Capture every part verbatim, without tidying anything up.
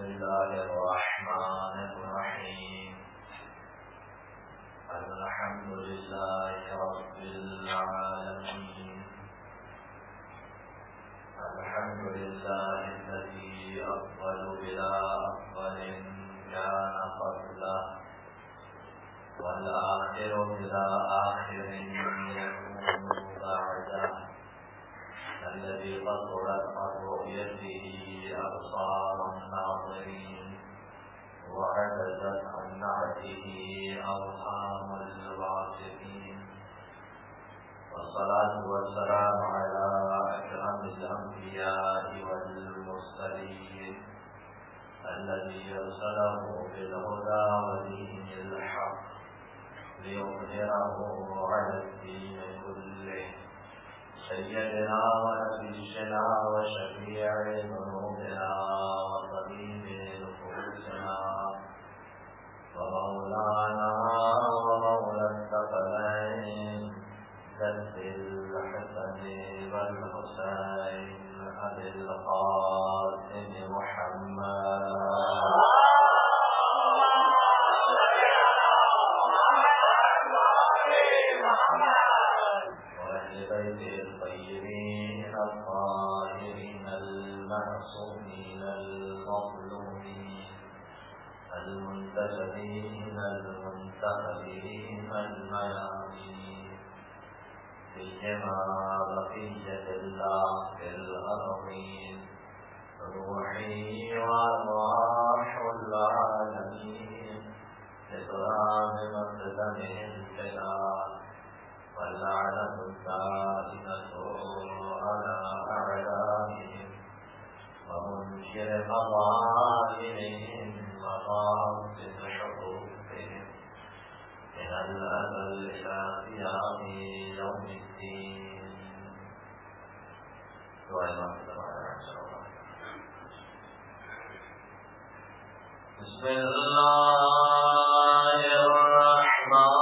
الله الرحمن الرحيم الحمد لله رب العالمين الحمد لله الذي أفضل بلا أفضل كان قبله والآخر بلا آخر يكون بعده الذي قصرت عن رؤيته أبصار الناظرين وعجزت عن نعته أوهام الواثقين والصلاة والسلام على أكرم الأنبياء والمرسلين الذي أرسله بالهدى ودين الحق ليظهره على الدين كله سيدنا ونبينا وشفيع ذنوبنا وطبيب نفوسنا ومولانا ومولى الثقلين جد الحسن والحسين أبي القاسم محمد بيته الطيبين الطاهرين المعصومين المظلومين المنتسبين المنتخبين الميامين بهما بقية الله في الأرضين روحي وأرواح العالمين إكرام مقدمهم الخلال واللعنة الدائمة على أعدائهم ومنكر مظاهرهم وقاصد حقوقهم من الأزل إلى قيام يوم الدين. بسم الله الرحمن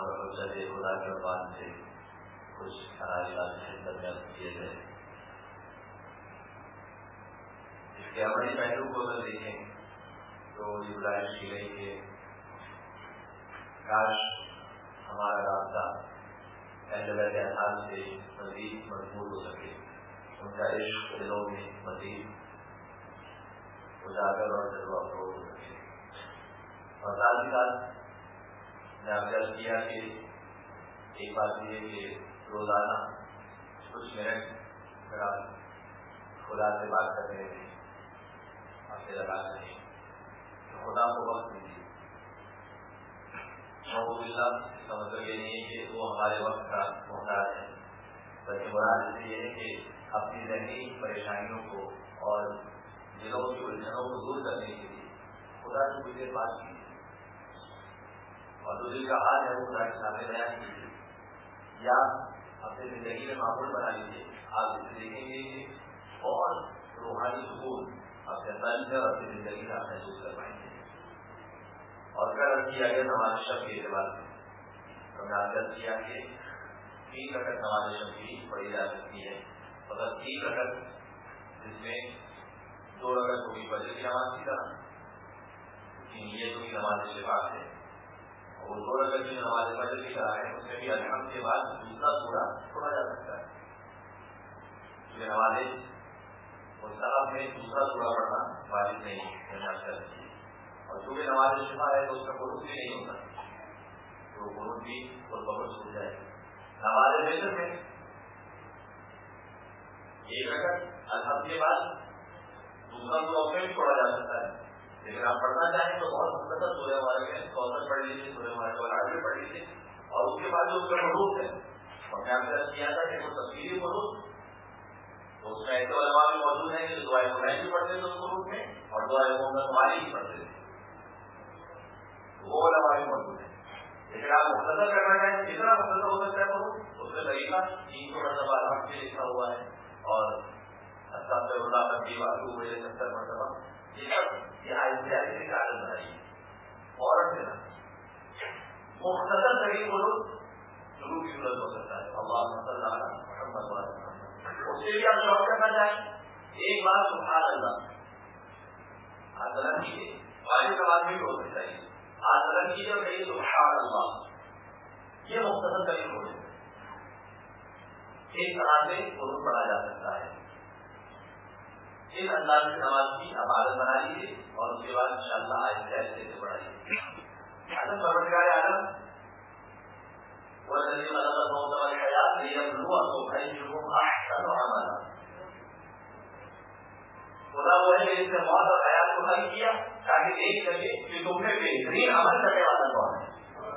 اور حجت خدا کے بعد سے کچھ خراجات خدمت میں کیے گئے. اس کے عملی پہلو کو اگر دیکھیں تو یہ گزارش کی گئی کہ کاش ہمارا رابطہ اہل بیت اطہار سے مزید مضبوط ہو سکے، ان کا عشق دلوں میں مزید اجاگر اور جذبہ افروز ہو سکے. اور ساتھ ہی ساتھ میں آپ نے کیا کہ ایک بات یہ کہ روزانہ کچھ منٹ اگر آپ خدا سے بات کرتے ہیں، آپ سے لگا سکیں تو خدا کو وقت دیجیے. اللہ اس کا مطلب یہ نہیں ہے کہ وہ ہمارے وقت کا محتاج ہے، بلکہ مراد اس سے یہ ہے کہ اپنی ذہنی پریشانیوں کو اور دلوں کی الجھنوں کو دور کرنے کے لیے خدا سے کچھ دیر بات کیجیے اور جو دل کا حال ہے وہ خدا کے سامنے بیان کیجیے، یا اپنی زندگی میں معمول بنا لیجیے. آپ اسے دیکھیں گے کہ بہت روحانی سکون اپنے اندر سے اور اپنی زندگی کا محسوس کر پائیں گے. اور قرض کیا گیا نماز شب کے اعتبار سے ہم نے عرض کیا کہ تین رکعت نماز شب کی پڑھی جا سکتی ہے، مگر تین رکعت جس میں دو رکعت ہوگی فجر کی نماز کی طرح کی نیت ہوگی نماز شفاعت ہے، اور دو رکعت جو نماز فجر کی طرح ہے اس میں بھی الحمد کے بعد دوسرا سورہ پڑھا جا سکتا ہے. یہ نماز مستحب میں دوسرا سورہ پڑھنا واجب نہیں ہے، اور چونکہ نماز شفا ہے تو اس کا قنوت بھی نہیں ہوتا، تو قنوت بھی خود بخود چھوٹ جائے. نماز فجر میں ایک رکعت الحمد کے بعد دوسرا سورہ میں بھی پڑھا جا سکتا ہے، لیکن آپ پڑھنا چاہیں تو بہت مختصر سورہ ہمارے میں کوثر پڑھ لیجیے، سورہ ہمارے کو آگے پڑھ لیجیے، اور اس کے بعد جو اس کا قنوت ہے اور میں آپ سے کیا تھا کہ وہ تفصیلی قنوت تو اس میں ایسے علماء بھی موجود ہیں کہ دعائیں ملائیں بھی پڑھتے تھے اس قنوت میں اور دعائیں محمد ہماری بھی پڑھتے تھے، وہ علماء بھی موجود ہیں. لیکن آپ مختصر کرنا چاہیں جتنا مختصر ہو سکتا ہے قنوت اس میں طریقہ تین سو مرتبہ الحمد سے لکھا ہوا ہے اور استغفر اللہ تقریب واتوب الیہ ستر مرتبہ، یہ سب یہ آہستہ آہستہ کی عادت بنائیے. فوراً سے مختصر ترین قنوت شروع کی ضرورت ہو سکتا ہے اللہم صلی علی محمد و علی محمد. اس سے بھی آپ شوق کرنا چاہیں ایک بار سبحان اللہ آپ غلط کیجیے، واجب نماز میں بھی ہو سکتا ہے آپ غلط کیجیے اور کہیے سبحان اللہ، یہ مختصر ترین قنوت اس طرح سے قنوت پڑھا جا سکتا ہے. اس انداز سے نماز کی آپ عادت بنا لیجیے اور اس کے بعد انشاءاللہ آہستہ آہستہ سے پڑھائیے. حضرت پروردگار عالم والذی خلق الموت والحیات لیبلوکم ایکم احسن عملا، خدا وہ ہے جس نے موت اور حیات کو خلق کیا تاکہ دیکھ سکے کہ تم میں بہترین عمل کرنے والا کون ہے.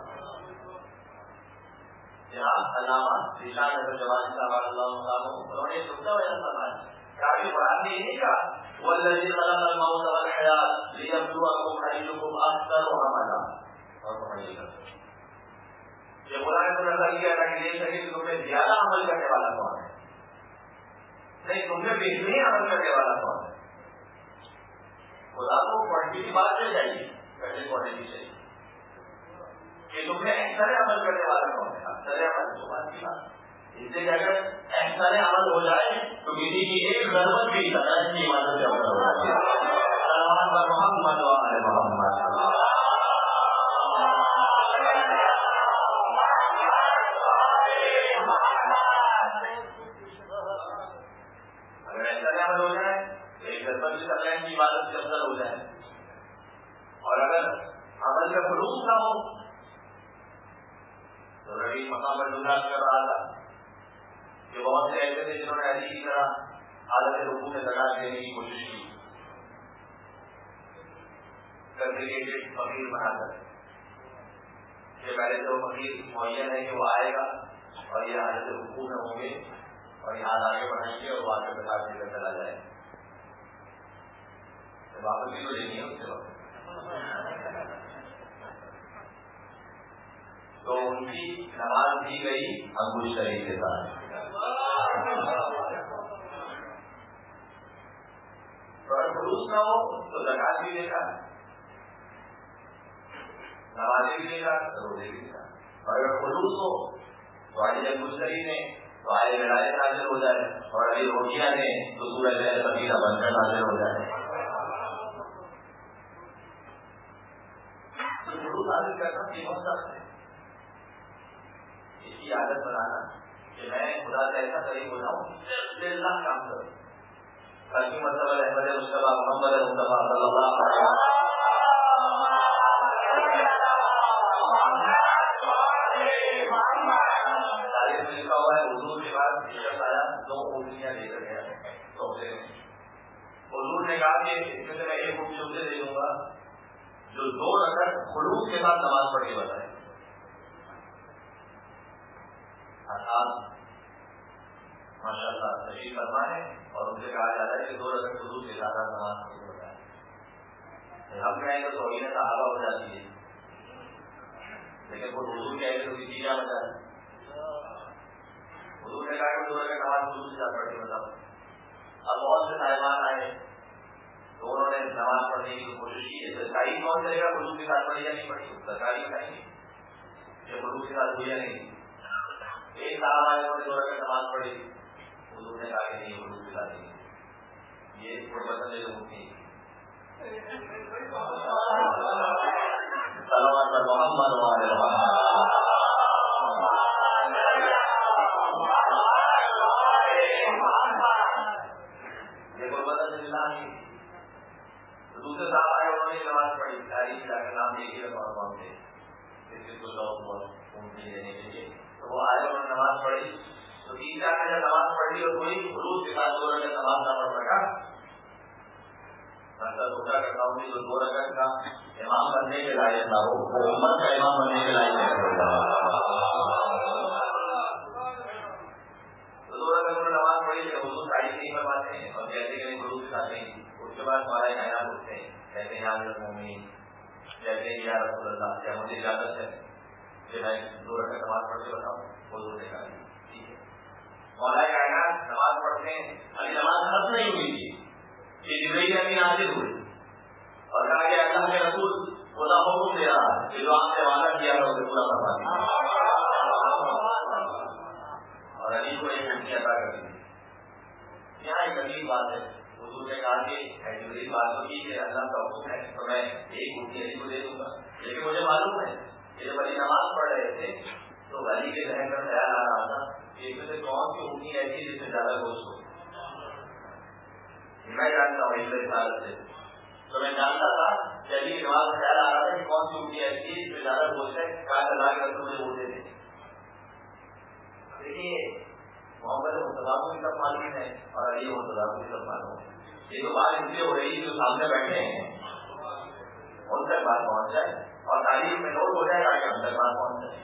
جناب علامہ رشاد احمد جوانی صاحب اللہ عنہ انہوں نے نقطہ بیان فرمایا کہ آگے قرآن نے یہ کہا والذی خلق الموت والحیات لیبلوکم ایکم احسن عملا، اور پڑھائیے گا یہ قرآن نے نظر کیا تھا کہ دیکھ سکے کہ تم میں زیادہ عمل کرنے والا کون ہے، نہیں تم میں بہترین عمل کرنے والا کون ہے. خدا کو کوانٹٹی بات چل جائے گی، پہلے کوانٹٹی چاہیے کہ تم میں احسن عمل کرنے والا کون ہے. احسن عمل تو بات کی بات اس سے اگر احسن عمل ہو جائے تو کسی کی ایک ضرورت بھی اللہ کی عبادت سے عمل ہو جائے گا. محمد و آل محمد. اگر احسن عمل ہو جائے تو ایک ضرورت بھی اللہ کی عبادت سے افضل ہو جائے، اور اگر عمل کا خلوص نہ ہو تو ربی مقام پر گزار کر رہا تھا کہ بہت سے ایسے تھے جنہوں نے علی کی طرح حالت رکوع میں لگا دینے کی کوشش کی کرنے کے لیے فقیر بنا کر کہ پہلے تو فقیر معین ہے کہ وہ آئے گا اور یہ حالت رکوع میں ہوں گے اور یہاں آگے بڑھائیں گے اور وہ آگے بتا دے کر چلا جائے گا. واپس بھی تو لینی ہے اس سے وقت تو ان کی نماز دی گئی انگوش شریف کے ساتھ. خلوص نہ ہو تو زکات بھی دیکھا، نمازیں بھی دیکھا، روزے بھی دیکھا. اور اگر خلوص ہو تو آج جب مشتری نے تو آئے لڑائی نازل ہو جائے، اور ابھی روٹیاں دیں تو سورج ہے سبیرہ بن کر نازل ہو جائے. خلوص حاصل کرنا تینوں سخت ہے. اس کی عادت بنانا کہ میں خدا سے ایسا قریب ہو جاؤں للہ کام کروں. باقی مطلب احمد مصطفیٰ محمد مصطفیٰ صلی اللہ علیہ وسلم تاریخ میں لکھا ہوا ہے حضور کے بعد شخص آیا دو اونٹیاں لے کر گیا. حضور نے کہا کہ اس میں سے میں ایک اونٹی اسے دے دوں گا جو دو رکعت خلوص کے ساتھ نماز پڑھ کے بتائے. ماشاء اللہ تشریف فرما ہے اور ان سے کہا جاتا ہے کہ دو رکعت خلوص کے ساتھ نماز پڑھ کے بتائے. ہم کہیں تو توہین صحابہ ہو جاتی ہے، لیکن وہ حضور کہے تو کسی کیا بتا ہے. حضور نے کہا کہ دو رکعت نماز خلوص کے ساتھ پڑھ کے بتاؤ. اب بہت سے صاحبان آئے تو انہوں نے نماز پڑھنے کی کوشش کی. سرکاری کون کرے گا خلوص کے ساتھ پڑھی یا نہیں پڑھی؟ سرکاری بتائیں گے کہ خلوص کے ساتھ ہوئی یا نہیں. ایک صاحب آئے انہوں نے دو رکعت نماز پڑھی، حضور نے کہا کہ نہیں خلوص کے ساتھ نہیں. یہ قربت لے ہوتی ہے. صلوات پر محمد وعلی محمد. یہ قربت اللہ نہیں. دوسرے صاحب آئے انہوں نے نماز پڑھی، تاریخ جا کے نام دیکھیے گا کون سے کسی کو شوق ہوا اونٹنی لینے کے لیے. تو وہ آئے انہوں نے نماز پڑھی تو تین چار نے جب نماز پڑھ لی اور کوئی خلوص کے ساتھ دو رکعت نماز نہ پڑھ سکا. مطلب سوچا کرتا ہوں کہ جو دو رکعت کا امام بننے کے لائق نہ ہو وہ امت کا امام بننے کے لائق نہیں ہوتا. تو دو رکعت انہوں نے نماز پڑھی کہ حضور تاریخ نہیں فرماتے ہیں اور کہتے کہ خلوص کے ساتھ نہیں. اس کے بعد ہمارے کائنات اٹھتے ہیں، کہتے ہیں یا مومنین، کہتے ہیں یا رسول اللہ، کیا مجھے اجازت ہے کہ میں دو رکعت نماز پڑھ کے بتاؤں؟ حضور نے کہا ٹھیک ہے. مولا کائنات نماز پڑھتے ہیں، ابھی نماز ختم نہیں ہوئی تھی کہ جبرائیل امین نازل ہوئے اور کہا کہ اللہ کے رسول خدا حکم دے رہا ہے کہ جو آپ نے وعدہ کیا تھا اسے پورا کروا دیجیے. اور علی کو ایک اونٹی عطا کر دی. یہاں ایک عجیب بات ہے. حضور نے کہا کہ جبرائیل بات تو کی کہ اللہ کا حکم ہے تو میں ایک اونٹی علی کو دے دوں گا، لیکن مجھے معلوم ہے کہ جب علی نماز پڑھ رہے تھے تو علی کے ذہن کا خیال آ رہا تھا کہ اس میں سے کون سی اونٹی ایسی جس سے زیادہ گوشت ہو. میں جانتا ہوں اس رسالت سے تو میں جانتا تھا کہ علی کی نماز کا خیال آ رہا تھا کہ کون سی اونٹی ایسی جس میں زیادہ گوشت ہے، کہا اللہ کے رسول مجھے وہ دے دیں. دیکھیے محمد مصطفیٰ کو بھی سب معلوم ہے اور علی مصطفیٰ کو بھی سب معلوم ہے. یہ تو بات اس لیے ہو رہی ہے جو سامنے بیٹھے ہیں ان تک بات پہنچ جائے اور تعلیم میں نوٹ ہو جائے گا کہ ہم تک بات پہنچ جائے.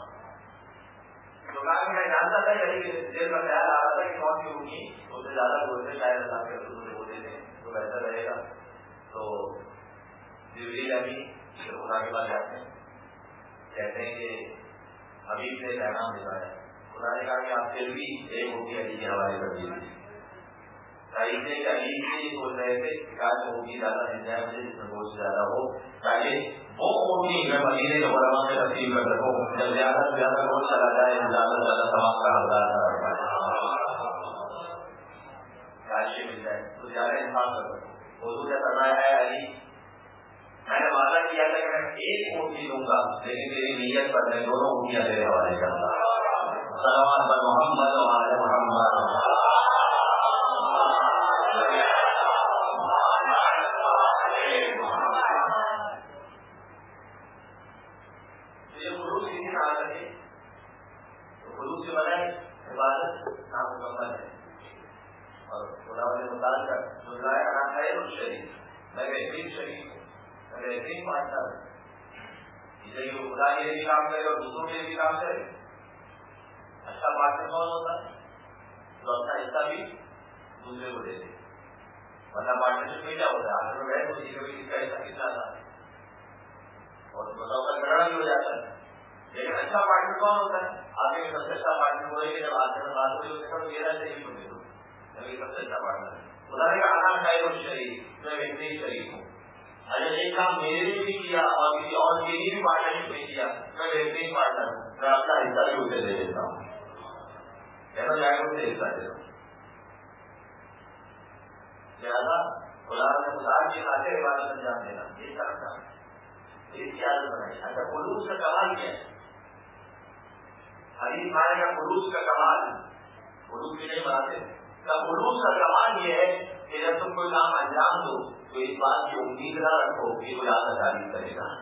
تو کہا کہ میں جانتا تھا کہ علی دیر کا خیال آ رہا تھا کہ کون سی اونٹی اس سے زیادہ گوشت ہے، شاید اللہ کے رسول مجھے وہ دے دیں تو بہتر رہے گا. تو جبریل امین خدا کے پاس جاتے ہیں، کہتے ہیں کہ حبیب نے پیغام دکھایا. خدا نے کہا کہ آپ پھر بھی ایک اونٹی علی کے حوالے کر دیجیے. تاریخ کہ علی سے بول رہے تھے کہ کاش اونٹی زیادہ مل جائے مجھے جس میں گوشت زیادہ ہو تاکہ وہ اونٹی میں مدینے کے علماء میں تقسیم کر سکوں. جب زیادہ سے زیادہ گوشت چلا جائے زیادہ سے زیادہ ثواب کا حقدار کاش مل جائے تو زیادہ انصاف کر سکوں. حضور نے فرمایا ہے علی میں نے وعدہ کیا تھا کہ میں ایک اونٹی دوں گا لیکن میری نیت پر میں دونوں اونٹیاں تیرے حوالے کرتا. صلوات پر محمد وعلی محمد. عبادت نامکمل ہے اور خدا نے مطالعہ کر جو لایا نہ خیر الشریف میں بہترین شریف ہوں، میں بہترین پارٹنر ہوں. اسے کہ وہ خدا کے لیے بھی کام کرے اور دوسروں کے لیے بھی کام کرے. اچھا پارٹنر کون ہوتا ہے؟ جو اپنا حصہ بھی دوسرے کو دے دے. ورنہ پارٹنرشپ میں کیا ہوتا ہے آخر میں بیٹھ تو کسی کبھی کس کا حصہ کتنا تھا اور بتاؤ کا جھگڑا بھی ہو جاتا ہے. لیکن اچھا پارٹنر کون ہوتا ہے؟ آگے میں سب سے اچھا پارٹنر وہ ہے کہ جب آگے میں بات ہوئی اس کا میرا چاہیے مجھے تو میری سب سے اچھا پارٹنر ہے. خدا نے کہا آنا خیر الشریف میں بہترین شریف ہوں. اگر ایک کام میرے لیے بھی کیا اور کسی اور کے لیے بھی پارٹنرشپ میں کیا میں بہترین پارٹنر ہوں. میں اپنا حصہ بھی اسے دے دیتا ہوں، کہنا جائے گا اسے حصہ دے دوں. لہٰذا خدا نے خدا کی خاطر عبادت انجام دینا یہ کرتا ہے، اس کی عادت بنائی. اچھا خلوص کا کمال کیا ہے؟ حدیث مانے کا خلوص کا کمال خلوص کی نہیں بناتے کا خلوص کا کمال یہ ہے کہ جب تم کوئی کام انجام دو تو اس بات کی امید نہ رکھو کہ کوئی آپ کا تعریف کرے گا.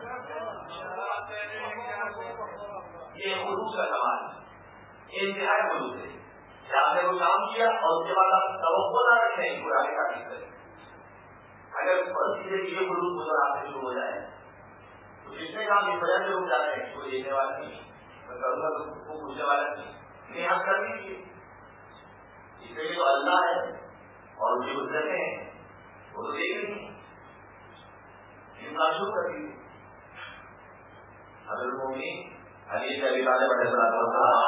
یہ خلوص کا کمال ہے، انتہائی خلوص ہے کہ آپ نے وہ کام کیا اور اس کے بعد آپ توقع نہ رکھیں کوئی آگے تعریف کرے. اگر فرض کیجیے کہ یہ خلوص گزر آپ سے شروع ہو جائے تو جتنے کام اس وجہ سے رک جاتے ہیں کوئی دینے والا نہیں، میں کروں گا تو وہ پوچھنے والا نہیں، نہیں آپ کر دیجیے. اس لیے تو اللہ ہے اور جو قدرتیں ہیں وہ تو دیکھ رہی ہیں، ان کا شکر کر دیجیے. حضرت المومنین علی بن ابی طالب علیہ السلام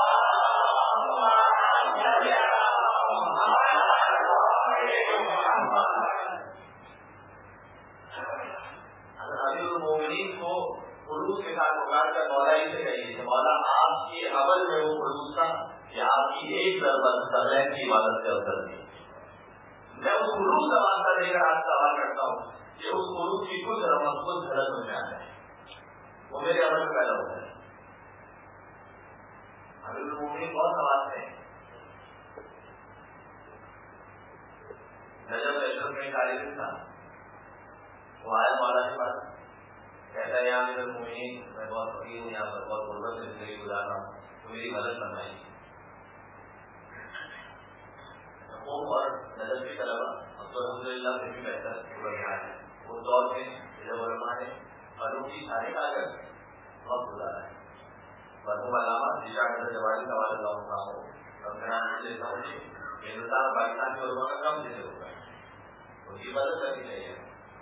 امیر المومنین کو خلوص کے ساتھ پکار کر مولا ہی سے کہیے مولا آپ کے عمل میں وہ خلوص تھا کہ آپ کی ایک ضرورت سرین کی عبادت سے افضل تھی. میں اس خلوص کا واسطہ دے کر آپ سوال کرتا ہوں کہ اس خلوص کی کچھ رمت خود غلط ہو جاتا ہے وہ میرے عمل میں پیدا ہوتا ہے. امیر المومنین بہت سوال ہیں. نجف اشرف میں ایک عالم تھا، وہ آیا مولا کے پاس، کہتا ہے امیر المومنین میں بہت فقیر ہوں، یہاں پر بہت غربت سے زندگی گزار رہا ہوں، تو میری مدد فرمائیے. اور نجف کی طلبا اب تو الحمد للہ پھر بھی بہتر ہے. اس دور میں جب علماء نے علوم کی سارے کا کر وقت گزارا ہے. مرحوم علامہ ذیشان جواری کا والد اللہ کا ہو اور میں نام لیتا ہوں کہ ہندوستان پاکستان کے علماء کا کم جیسے ہوگا اس کی مدد کرنی چاہیے.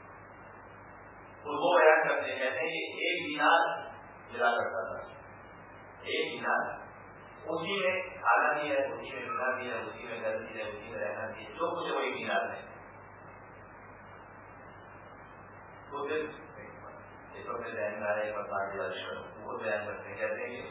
وہ بیان کرتے ہیں کہتے ہیں کہ ایک دینار ملا کرتا تھا، ایک دینار اسی میں کھانا بھی ہے، اسی میں پینا بھی ہے، اسی میں گھر بھی ہے، اسی میں رہنا بھی ہے، جو کچھ وہ ایک دینار ہے. تو پھر ایک وقت ذہن میں آیا ایک بار وہ بیان کرتے ہیں کہتے ہیں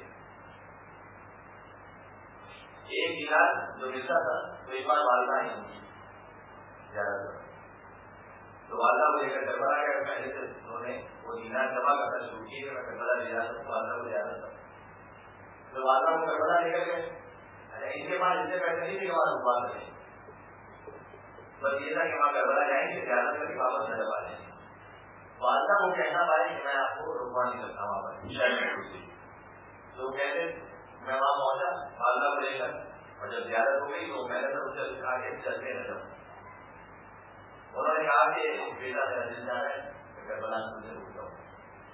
کہ ایک دینار جو ملتا تھا تو ایک بار والدہ ہی ہوتی زیادہ تر تو والدہ کو لے کر کربلا گیا. پہلے سے انہوں نے وہ دینار جمع کرنا شروع کیے کہ میں کربلا لے جاتا ہوں، والدہ کو زیادہ تھا تو والدہ کو کربلا لے کر گئے. ان کے پاس اتنے پیسے نہیں تھے کہ وہاں رکوا کریں، بس یہ تھا کہ وہاں کربلا جائیں گے زیادہ کر کے واپس نہ جب آ جائیں. والدہ کو کہنا پائے کہ میں آپ کو رکوا نہیں سکتا وہاں پر. تو کہتے میں وہاں پہنچا والدہ کو لے کر اور جب زیادت ہو گئی تو میں نے سب سے آگے چلتے نہ جاؤں. انہوں نے کہا کہ بیٹا میرا دل جا رہا ہے کربلا سے رکتا ہوں.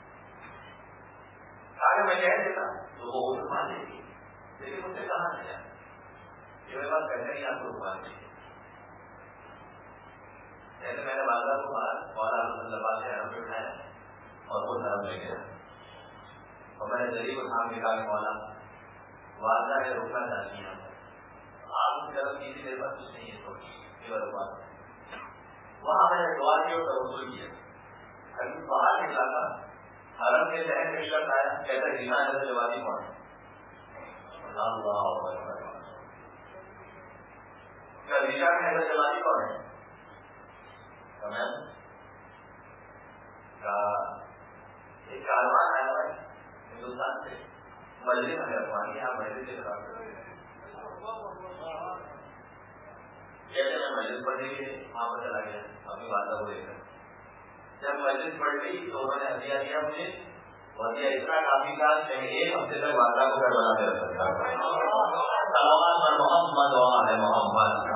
آگے میں کہہ دیتا تو وہ رکوا دے گی، لیکن مجھ سے کہاں نہیں جانا یہ میرے پاس کہتے نہیں آپ کو رکوا دیں گے. جیسے میں نے والدہ کو باہر مولا لباس سے حرم پہ اٹھایا اور وہ حرم لے گیا اور میں نے دلی کو تھام کے کہا کہ مولا والدہ ہے روکنا چاہتی ہیں آپ کی طرف کسی میرے پاس کچھ نہیں ہے تھوڑی بات. وہاں میں نے دعا کی اور توسل کیا. ابھی باہر نکلا تھا حرم کے ذہن میں شخص آیا کہتا ہے جینا ہے جوابی کون ہے جوابی کون ہے ایک کاروان آیا ہوا ہے ہندوستان سے مسجد میں رکھوانی آپ مسجد سے کہتے میں مسجد پڑھنے کے وہاں پر چلا گیا اپنی والدہ کو لے کر. جب مسجد پڑھ گئی تو انہوں نے ہدیہ دیا مجھے اور ہدیہ اتنا کافی تھا کہ میں ایک ہفتے تک والدہ کو کربلا میں رکھ سکتا. سلامات پر محمد وآل محمد.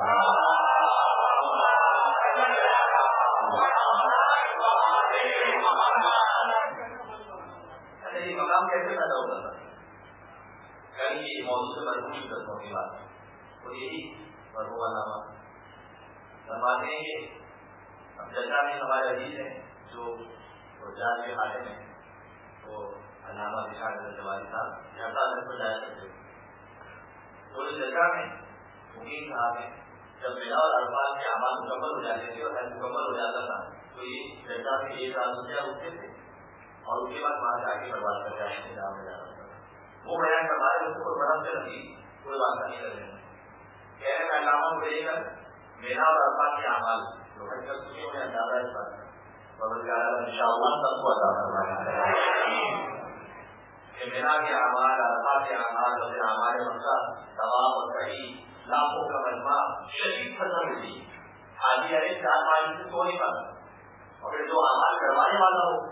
یہ مقام کیسے پیدا ہوتا تھا؟ کہیں یہ موضوع سے مرحوم شدتوں کی بات ہے اور یہی مرحوم علامہ فرماتے ہیں کہ اب جگہ میں ہمارے عزیز ہیں جو جاج کے حالے میں وہ علامہ ذیشان جواری صاحب جھرتا گھر پر جایا کرتے تو اس جگہ میں مقیم صاحب ہیں جب ملا اور الفاظ کے اعمال مکمل ہو جاتے تھے اور مکمل ہو جاتا تھا تو یہ جگہ میں ایک رات سے اٹھتے تھے اور اس کے بعد وہاں جا کے برباد کر کے انتظام میں جانا ہوتا تھا. وہ بیان کروا رہے اس کو برف سے لگی کوئی بات نہیں کر رہے کہنے میں علامہ کو لے کر مینا اور عرفات کے اعمال جو ہے کل تجھے انہیں اندازہ اس بات بدل گیا ان شاء اللہ سب کو عطا فرمائے کہ مینا کے اعمال عرفات کے اعمال اور اعمال مکہ ثواب اور صحیح لاکھوں کا مجمع شدید فضل ہوئی حاجی علی چار پانچ سے سو نہیں پاتا اور جو اعمال کروانے والا ہو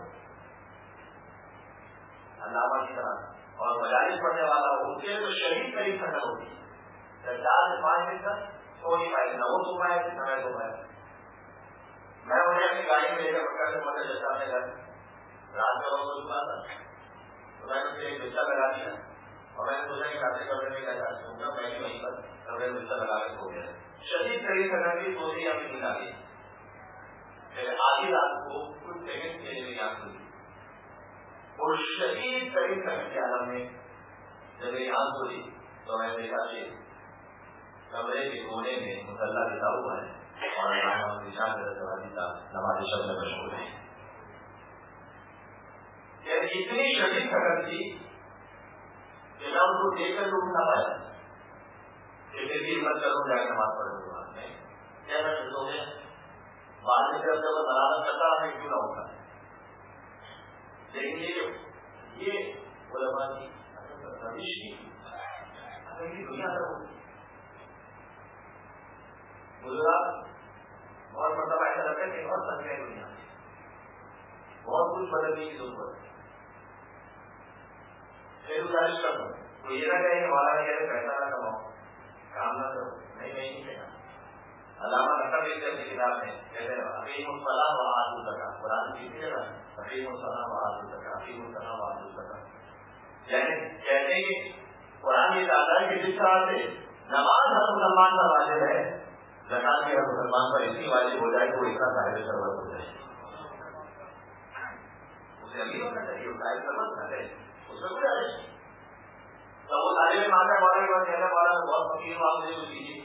علامہ کی طرح اور مجالس پڑھنے والا ہو اس کے تو شدید قریب فضل ہوتی ہے چار سے پانچ دن تک سو نہیں پائے نہ وہ سو پائے نہ میں سو پائے میں انہیں اپنی گاڑی میں لے کر پکڑ سے مطلب جیسا اپنے گھر رات میں وہ سو پا تھا تو میں نے اسے ایک بچہ لگا دیا اور میں نے سوچا کہ کافی کمرے میں کیا چاہتا ہوں میں بھی وہیں پر کمرے میں بچہ لگا کے سو گیا شدید قریب فضل کی سوچی اپنی نیند آ گئی پھر آدھی رات کو کچھ سیکنڈ کے لیے میری آنکھ کھلی اور شدید قریب فضل کے عالم میں جب میری آنکھ کھلی تو میں نے دیکھا کہ کمرے کے کونے میں مسلح لکھا ہوا ہے اور نماز شب میں مشغول ہے اتنی شدید خبر تھی کہ میں ان کو دیکھ کر اٹھ نہ پایا کہ پھر بھی مت کروں جا کے نماز پڑھنے کے بعد میں کیا میں ہو گیا بعد میں جب جب ملازمت کرتا میں کیوں نہ ہوتا لیکن یہ یہ علماء کی روش کی دنیا سے ہوتی گجرات بہت مرتبہ ایسا لگتا ہے کہ بہت سب ہے دنیا بہت کچھ بدلنے کی ضرورت ہے پھر گزارش کر دوں تو یہ نہ کہے کہ ہمارا نہیں کہتے پیسہ نہ کماؤ کام نہ کرو نہیں میں نہیں کہنا علامہ نقل دیتے اپنی کتاب میں کہتے ہیں حقیم الصلاح و آت الزکاۃ قرآن کی جگہ حقیم الصلاح و آت الزکاۃ حقیم الصلاح و آت الزکاۃ یعنی کہتے ہیں کہ قرآن یہ کہتا ہے کہ جس طرح سے نماز ہر مسلمان کا واجب ہے زکات بھی ہر مسلمان پر اتنی واجب ہو جائے کہ وہ اتنا صاحب ثروت ہو جائے اسے امیر ہونا چاہیے صاحب ثروت نہ رہے اس میں کوئی عرض نہیں تو وہ طالب علم آتا ہے مولا کے پاس کہتا ہے مولا میں بہت فقیر ہوں آپ مجھے کچھ دیجیے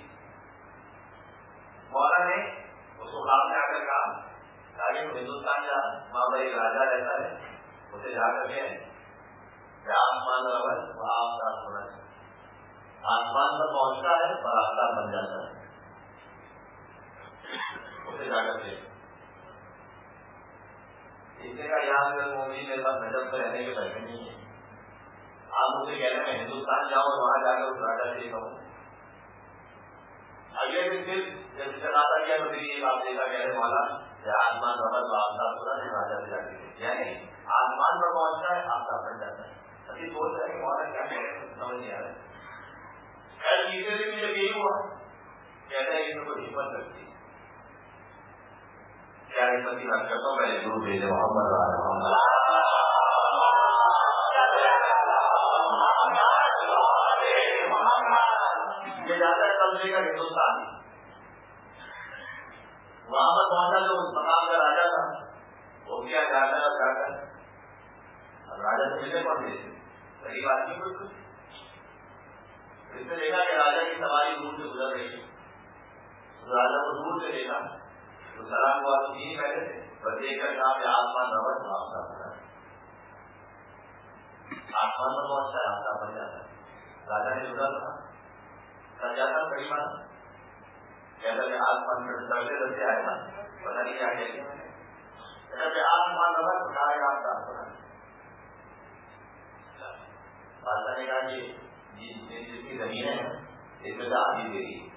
مولا نے اس کو خواب میں آ کر کہا تاکہ وہ ہندوستان جا وہاں پر ایک راجا رہتا ہے اسے جا کر کے آسمان رول وہ آفتاب ہونا چاہیے آسمان پر پہنچتا ہے اور آفتاب بن جاتا ہے اسے جا کر کے اسے کا یہاں اگر مومنی میرے پاس نجب پر رہنے کے پیسے نہیں ہے آپ مجھے کہہ رہے ہیں میں ہندوستان جاؤں اور وہاں جا کر اس راجا سے یہ کہوں اگلے دن پھر جب چلاتا کیا تو پھر یہ بات دیکھا کہہ رہے والا آسمان ربت و آفتاب پورا ہے راجا سے جا کے یعنی آسمان پر پہنچتا ہے آفتاب بن جاتا ہے ابھی سوچ رہے کہ مولا کیا کہہ رہے ہیں سمجھ نہیں آ رہا ہے خیر تیسرے دن جب یہی ہوا کہتا ہے اس میں کوئی ہمت رکھتی ہے کیا ہمت کی بات کرتا ہوں میں ضرور بھیجے محمد یہ جاتا ہے قبضے کا ہندوستان وہاں پر پہنچا جو مقام کا راجا تھا وہ کیا جاتا ہے جا کر اب راجا سے ملنے پڑتے صحیح بات نہیں کوئی کچھ اس نے دیکھا کہ راجا کی سواری دور سے گزر رہی ہے راجا کو دور سے دیکھا تو سلام ہوا تو نہیں پہلے تھے بس دیکھ کر کہا کہ آسمان ربڑ تو آفتاب بنا آسمان پر پہنچتا ہے آفتاب بن جاتا ہے راجا نے گزر تھا کر جاتا کئی بار کہتا کہ آسمان میں ڈرتے ڈرتے آئے نا پتا نہیں کیا کہتے کہ آسمان ربڑ اٹھائے گا آفتاب بنا بادشاہ نے کہا کہ جس کی زمین ہے اس میں سے آدھی دے گی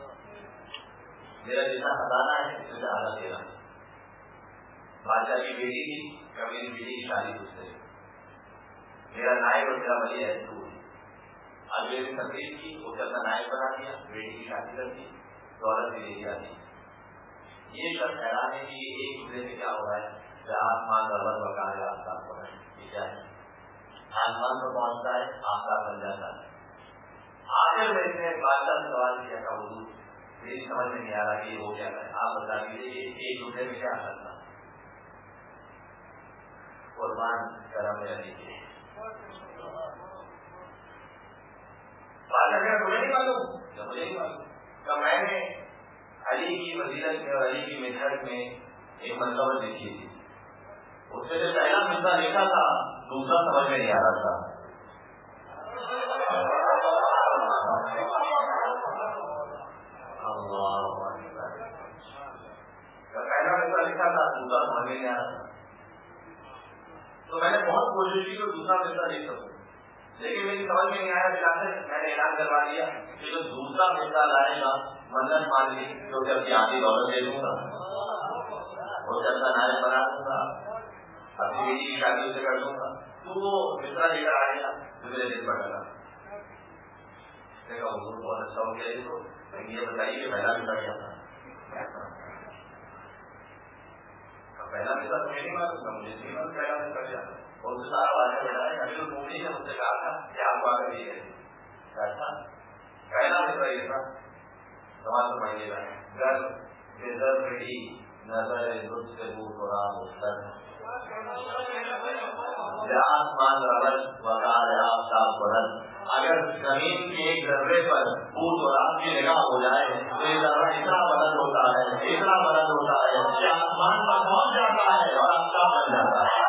میرا جتنا خزانہ ہے اس میں سے آدھا دے رہا بادشاہ کی بیٹی تھی کبھی میری بیٹی کی شادی اس سے میرا نائب اور میرا ولی ہے دور اگلے دن تقریب کی اسے اپنا نائب بنا دیا بیٹی کی شادی کر دی دولت بھی لے کے آتی یہ شخص حیران ہے کہ یہ ایک دوسرے سے کیا ہو رہا ہے کہ آسمان کا رب بکا ہے آفتاب ہو رہا ہے یہ کیا ہے آسمان پر پہنچتا ہے آفتاب بن جاتا ہے آخر میں اس نے بادشاہ سے سوال کیا کہ حضور میری سمجھ میں نہیں آ رہا کہ یہ ہو کیا ہے آپ بتا دیجیے ایک دوسرے میں کیا کرتا قربان کرم رہنے کے بادشاہ کہا تمہیں نہیں معلوم کیا مجھے نہیں معلوم کہ میں نے علی کی فضیلت میں اور علی کی مدحت میں ایک منصوبہ دیکھی تھی اس سے جو پہلا مدعا لکھا تھا دوسرا سمجھ میں نہیں آ رہا تھا کہ جو دوسرا بیٹا لائے گا منت مان لی تو کہ اپنی آدھی دولت دے دوں گا، وہ چلتا نائب بنا دوں گا، اپنی بیٹی کی شادی سے کر دوں گا، تو وہ مصرا لے کر آئے گا تو میرے دل پڑے گا. حضور بہت اچھا ہو گیا. تو یہ بتائیے کہ پہلا بیٹا کیا تھا؟ پہلا بیٹا تو میری بات ہوگا، مجھے نہیں بات پہلا بیٹا کیا تھا. اور اس سارا واقعہ بتایا ابھی المومنین نے مجھ سے کہا تھا کہ آپ کو آگے یہ اچھا پہلا بیٹا یہ تھا. سوال سمجھیے گا، گھر بےزر رہی نظر لطف سے دور ہو رہا مستر آسمان ربل وقار آفتاب بلند. اگر زمین کے ایک ذرے پر پور و رات کی نگاہ ہو جائے تو یہ ذرہ اتنا بلند ہوتا ہے، اتنا بلند ہوتا ہے کہ آسمان پر پہنچ جاتا ہے اور آفتاب بن جاتا ہے.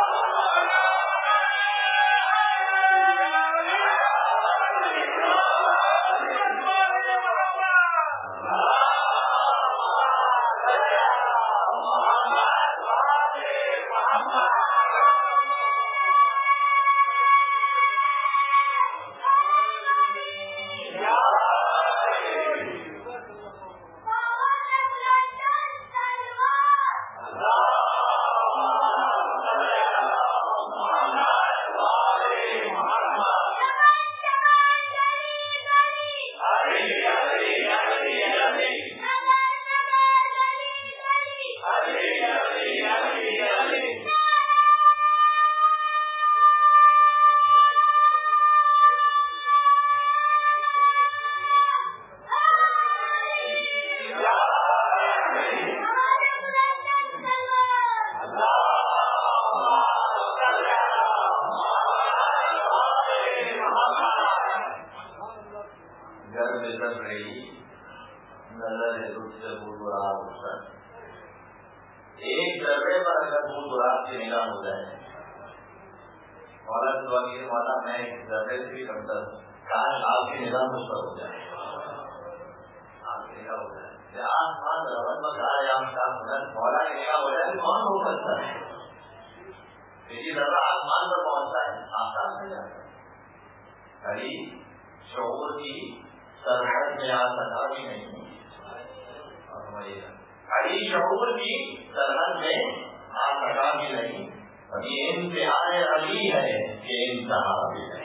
ایک ذرے پر اگر دور دراز کی نگاہ ہو جائے عورت دعا کی والا میں ایک ذرے سے بھی کمتر کاش آپ کی نگاہ مجھ پر ہو جائے، آپ کی نگاہ ہو جائے، آسمان ربط بکرائے آفتاب بلند مولا کی نگاہ ہو جائے کون ہو سکتا ہے؟ یہ ذرہ آسمان پر پہنچتا ہے آفتاب سے جاتا ہے. ابھی شعور کی سرحد میں آ سکا بھی نہیں، ابھی شعور کی سرحد میں آ سکا بھی نہیں، ابھی انتہائی علی ہے کہ انتہا بھی نہیں.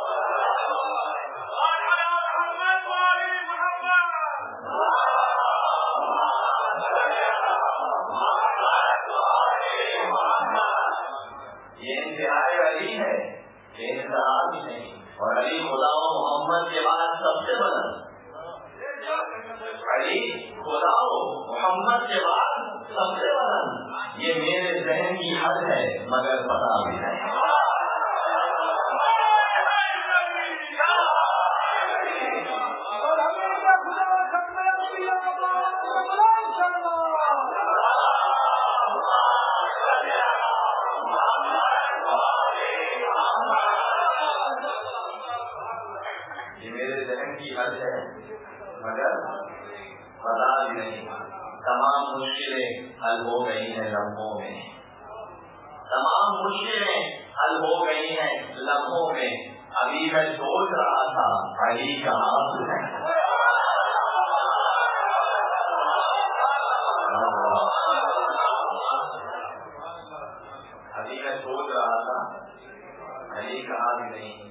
یہ انتہائی علی ہے کہ انتہا بھی نہیں، اور علی خدا و محمد کے بعد سب سے بلند. علی خدا و محمد کے بعد سب سے بلند، یہ میرے ذہن کی حد ہے مگر پتا بھی نہیں. یہ میرے ذہن کی حد ہے مگر پتا بھی نہیں. تمام مشکلیں حل ہو گئی ہیں لمحوں میں، تمام مشکلیں حل ہو گئی ہیں لمحوں میں. ابھی میں سوچ رہا تھا علی کہاں ہے، ابھی میں سوچ رہا تھا علی کہاں بھی نہیں،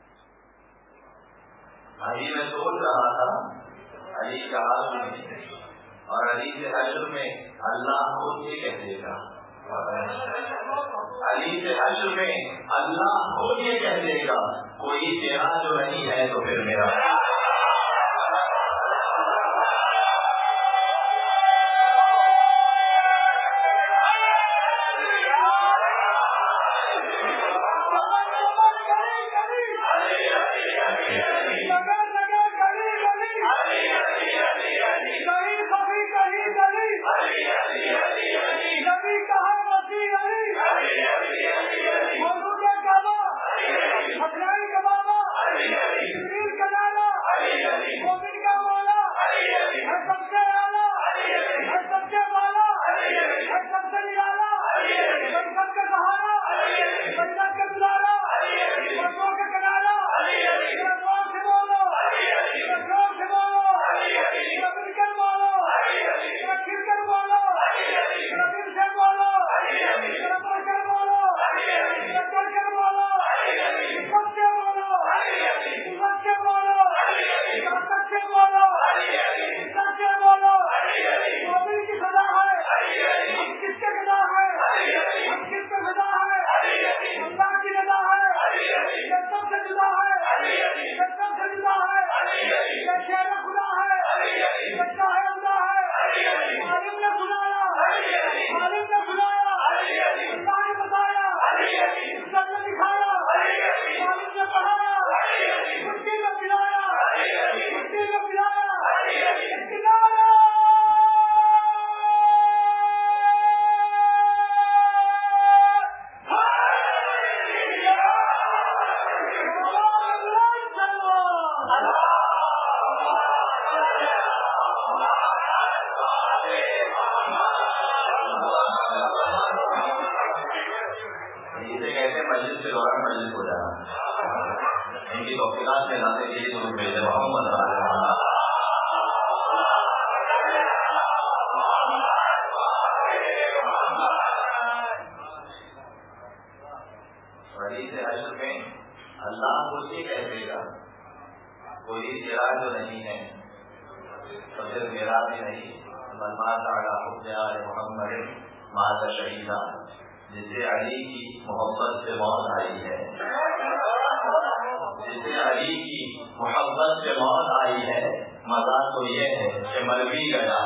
ابھی میں سوچ رہا تھا علی کہاں بھی نہیں. اور علی سے حشر میں اللہ خود یہ کہہ دے گا، علی سے حشر میں اللہ خود یہ کہہ دے گا کوئی تیرا جو نہیں ہے تو پھر میرا. اللہ مجھے کہہ دے گا کوئی اعتراض نہیں ہے تو پھر میرا بھی نہیں ملمات محمد ماذا شہیدہ جسے علی کی محبت سے موت آئی ہے جسے علی کی محبت سے موت آئی ہے مزہ تو یہ ہے کہ مر بھی گیا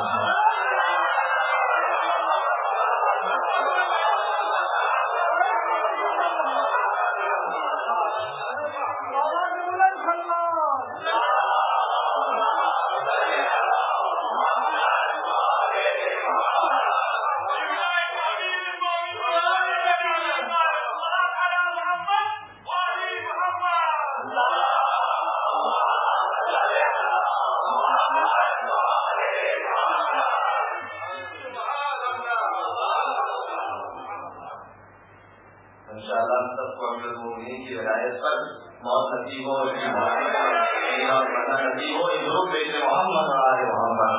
نصیب ہو نصیب ہو ان لوگ بیٹے محمد آئے محمد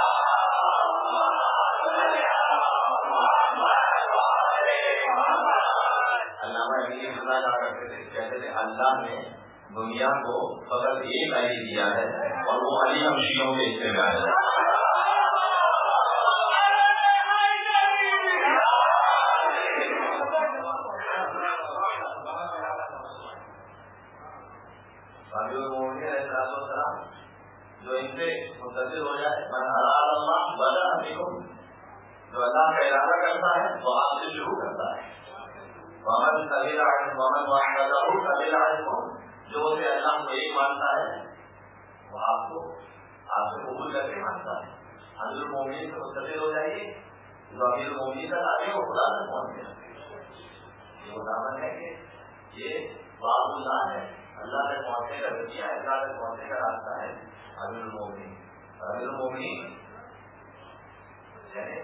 علامہ یہ خدا کہا کرتے تھے کہتے تھے اللہ نے دنیا کو فقط ایک علی دیا ہے اور وہ علی ہم شیعوں کے حصے میں آیا ہے جو ان سے متصل ہو جائے من اراد اللہ بدأ بکم جو اللہ کا ارادہ کرتا ہے وہ آپ سے شروع کرتا ہے ومن قبل عنہ ومن وحدہ قبل عنہ جو اسے اللہ کو ایک مانتا ہے وہ آپ کو آپ سے قبول کر کے مانتا ہے امیر المومنین سے متصل ہو جائیے جو امیر المومنین کا نام ہے وہ خدا تک پہنچ گیا یہ دامن ہے کہ یہ باب اللہ ہے اللہ تک پہنچنے کا ذریعہ ہے اللہ تک پہنچنے کا راستہ ہے امیر المومنین امیر المومنین یعنی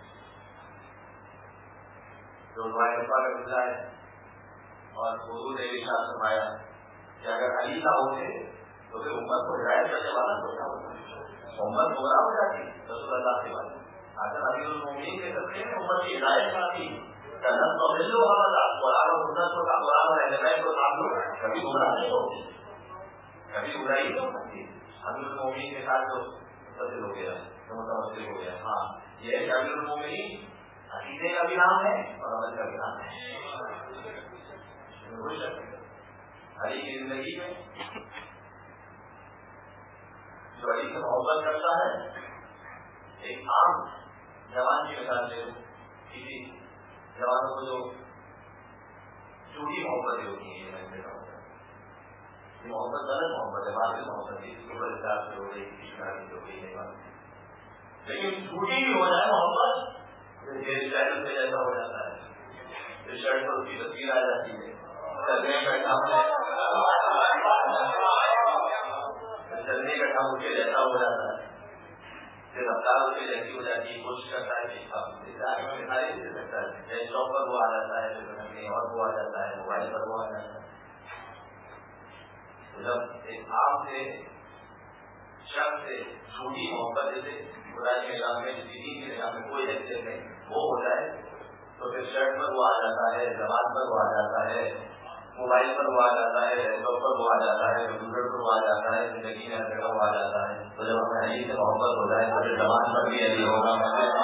جو روایت پاک ملتا ہے اور حضور نے ارشاد فرمایا کہ اگر علی نہ ہوتے تو پھر امت کو ہدایت کرنے والا کوئی نہ ہوتا امت گمراہ ہو جاتی رسول اللہ کے بعد اگر امیر المومنین کے ذریعے میں امت کی ہدایت آتی جنت تو مل لو ہمارا قرآن و سنت کو قرآن رہنے کو تعلق کبھی گمراہ نہیں ہوتی کبھی گمراہی نہیں ہو سکتی امیر المومنین کے ساتھ جو متصل ہو گیا جو متوسل ہو گیا ہاں یہ ہے کہ امیر المومنین عقیدے کا بھی نام ہے اور عمل کا بھی نام ہے علی کی زندگی میں جو علی سے محبت کرتا ہے ایک عام جوان کی مثال سے کسی جوانوں کو جو جھوٹی محبتیں ہوتی ہیں محبت غلط محبت ہے بعد میں محبت سے ہو گئی کسی شکایت سے ہو گئی نہیں بات لیکن جھوٹی بھی ہو جائے محبت شہر سے جیسا ہو جاتا ہے شرٹ پر اس کی تصویر آ جاتی ہے چلنے کا ڈھنگ چلنے کا ڈھنگ اس کے جیسا ہو جاتا ہے پھر رفتار اس کے جیسی ہو جاتی ہے کوشش کرتا ہے کہ ساری دے سکتا ہے شاپ پر وہ آ جاتا ہے کہیں اور وہ آ جاتا ہے موبائل پر وہ آ جاتا ہے جب ایک آپ سے شخص سے چھوٹی محبت جیسے خدا کے نظام میں دین کے نظام میں کوئی حیثیت نہیں وہ ہو جائے تو پھر شرٹ پر وہ آ جاتا ہے زبان پر وہ آ جاتا ہے موبائل پر وہ آ جاتا ہے لیپ ٹاپ پر وہ آ جاتا ہے کمپیوٹر پر وہ آ جاتا ہے زندگی میں ہر جگہ وہ آ جاتا ہے تو جب ہمیں علی سے محبت ہو جائے تو پھر زبان پر بھی علی ہوگا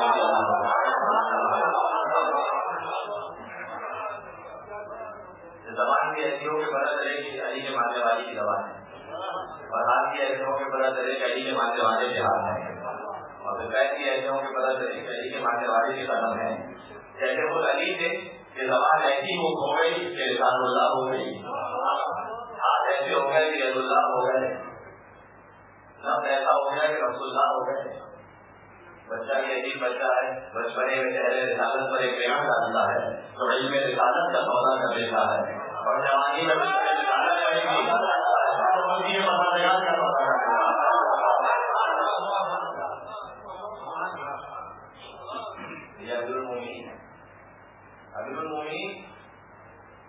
زبان کی ایسی ہو کے پتا چلے کہ علی کے ماننے والی کی زبان ہے اور ہاتھ کی ایسی ہو کے پتا چلے کہ علی کے ماننے والے کے ہاتھ ہے اور پھر پیر کی ایسی ہو کے پتا چلے کہ علی کے ماننے والے کے قدم ہے جیسے وہ علی تھے کہ زبان ایسی ہو ہو گئی کہ رسول اللہ ہو گئی ہاتھ ایسے ہو گئے کہ رسول اللہ ہو گئے نفس ایسا ہو گیا کہ رسول اللہ ہو گئے بچہ بھی عجیب بچہ ہے بچپنے میں چہرے رسالت پر ایک پیغام ڈالتا ہے تو علم رسالت کا سودا کر لیتا ہے اور جوانی میں امیر المومنین امیر المومنین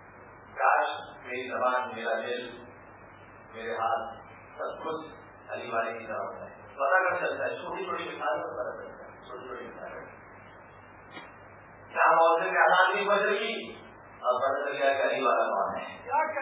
کاش میری زبان میرا دل میرے ہاتھ سب کچھ علی والے کی طرف ہے. پتا کب چلتا ہے؟ چھوٹی چھوٹی مثالوں کو پتا چلتا ہے. چھوٹی چھوٹی مثالیں کیا موضوع کے آسان نہیں بدل گی اور پتا چل گیا کہ علی والا کون ہے.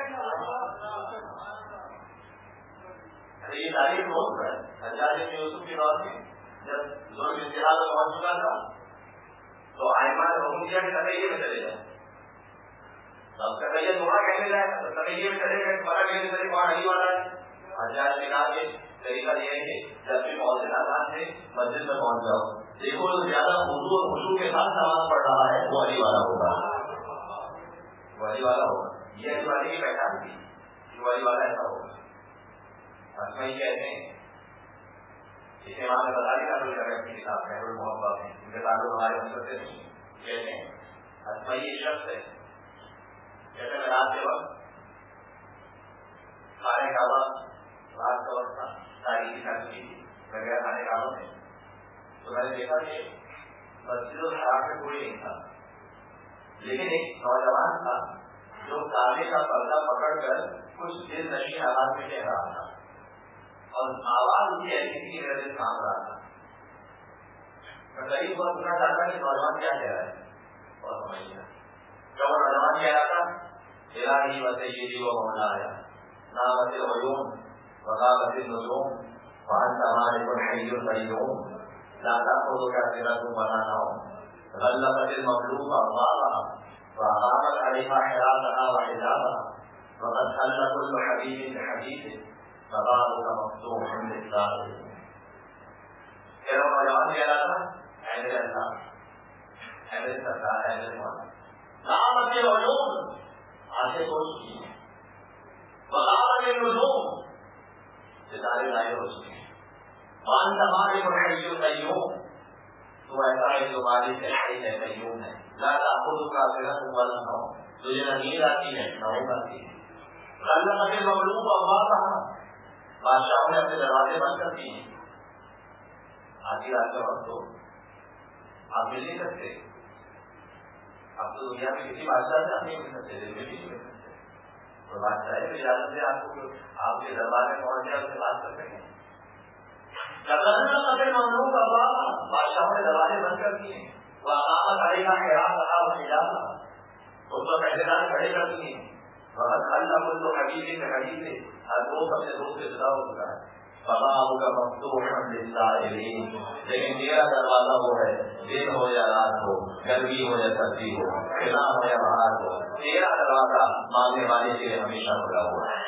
یہ تاریخ بہت ہے. حجاج بن یوسف کے دور میں جب ظلم انتہا میں پہنچ چکا تھا تو آئمہ نے حکم دیا کہ تقیے میں چلے جائیں. اب تقیہ دوبارہ کہنے جائے تو تقیے میں چلے گئے پتا کہنے چلے کون علی والا ہے. حجاج نے کہا کہ طریقہ یہ ہے کہ جب بھی مؤذن اذان سے مسجد میں پہنچ جاؤ دیکھو جو زیادہ وضو اور خشوع کے ساتھ نماز پڑھ رہا ہے وہ علی والا ہوگا. وہ علی والا ہوگا. یہ علی والے کی پہچان تھی کہ وہ علی والا ایسا ہوگا. اسمائی کہتے ہیں اسے وہاں نے بتا دیا کر رہے اپنی کتاب خیر المحبت میں ان کے تعلق ہمارے مطلب سے نہیں. کہتے ہیں اسمائی یہ شخص ہے کہتے ہیں رات کے وقت کھانے کا وقت رات کا وقت تھا تاریخی تھی بغیر کھانے کاموں میں تو میں نے دیکھا کہ مسجد الحرام میں کوئی نہیں تھا لیکن ایک نوجوان تھا جو کانے کا پردہ پکڑ کر کچھ دل نشین آواز میں کہہ رہا تھا اور آواز اس کی ایسی تھی میرے دل کام رہا تھا. میں قریب بہت سننا چاہتا کہ نوجوان کیا کہہ رہا ہے اور سمجھنا جب وہ نوجوان کہہ رہا تھا الہی و سیدی و مولایا نامت العیون وغابت النجوم وانت مالک الحی القیوم لا تأخذك سنة ولا نوم غلقت المملوك أبوابها وأقامت عليها حراسها وحجابها وقد حل كل حبيب بحبيبه فبابك مفتوح للسائل. کہہ رہا نوجوان کہہ رہا تھا اے میرے اللہ اے میرے سرکار اے میرے مولا نامت العیون آنکھیں کھل چکی ہیں وغابت النجوم ستارے غائب ہو چکے ہیں وانت مالک الحی القیوم تو ایسا ہے جو مالک الحی ہے قیوم ہے لا تأخذك سنة ولا نوم تجھے نہ نیند آتی ہے نہ اونگ آتی ہے. غلقت المملوک ابوابها بادشاہوں نے اپنے دروازے بند کر دیے. آدھی رات کا وقت تو آپ مل نہیں سکتے. اب تو دنیا میں کسی بادشاہ سے آپ نہیں مل سکتے دل میں بھی نہیں مل سکتے. تو بادشاہ کی اجازت سے آپ کو آپ کے دربار میں پہنچ جائے اس سے بات کر سکیں. بادشاہوں نے دروازے بند کر دیے. وہ اقامت علیہ حراسها وحجابها اس کو پہرےدار کھڑے کر دیے. وقد خلق كل حبيب بحبيبه ہر دوست اپنے دوست سے جدا ہو چکا ہے. فبابك مفتوح للسائلين لیکن تیرا دروازہ وہ ہے دن ہو یا رات ہو گرمی ہو یا سردی ہو خلا ہو یا بہار ہو تیرا دروازہ مانگنے والے کے لیے ہمیشہ کھلا ہوا ہے.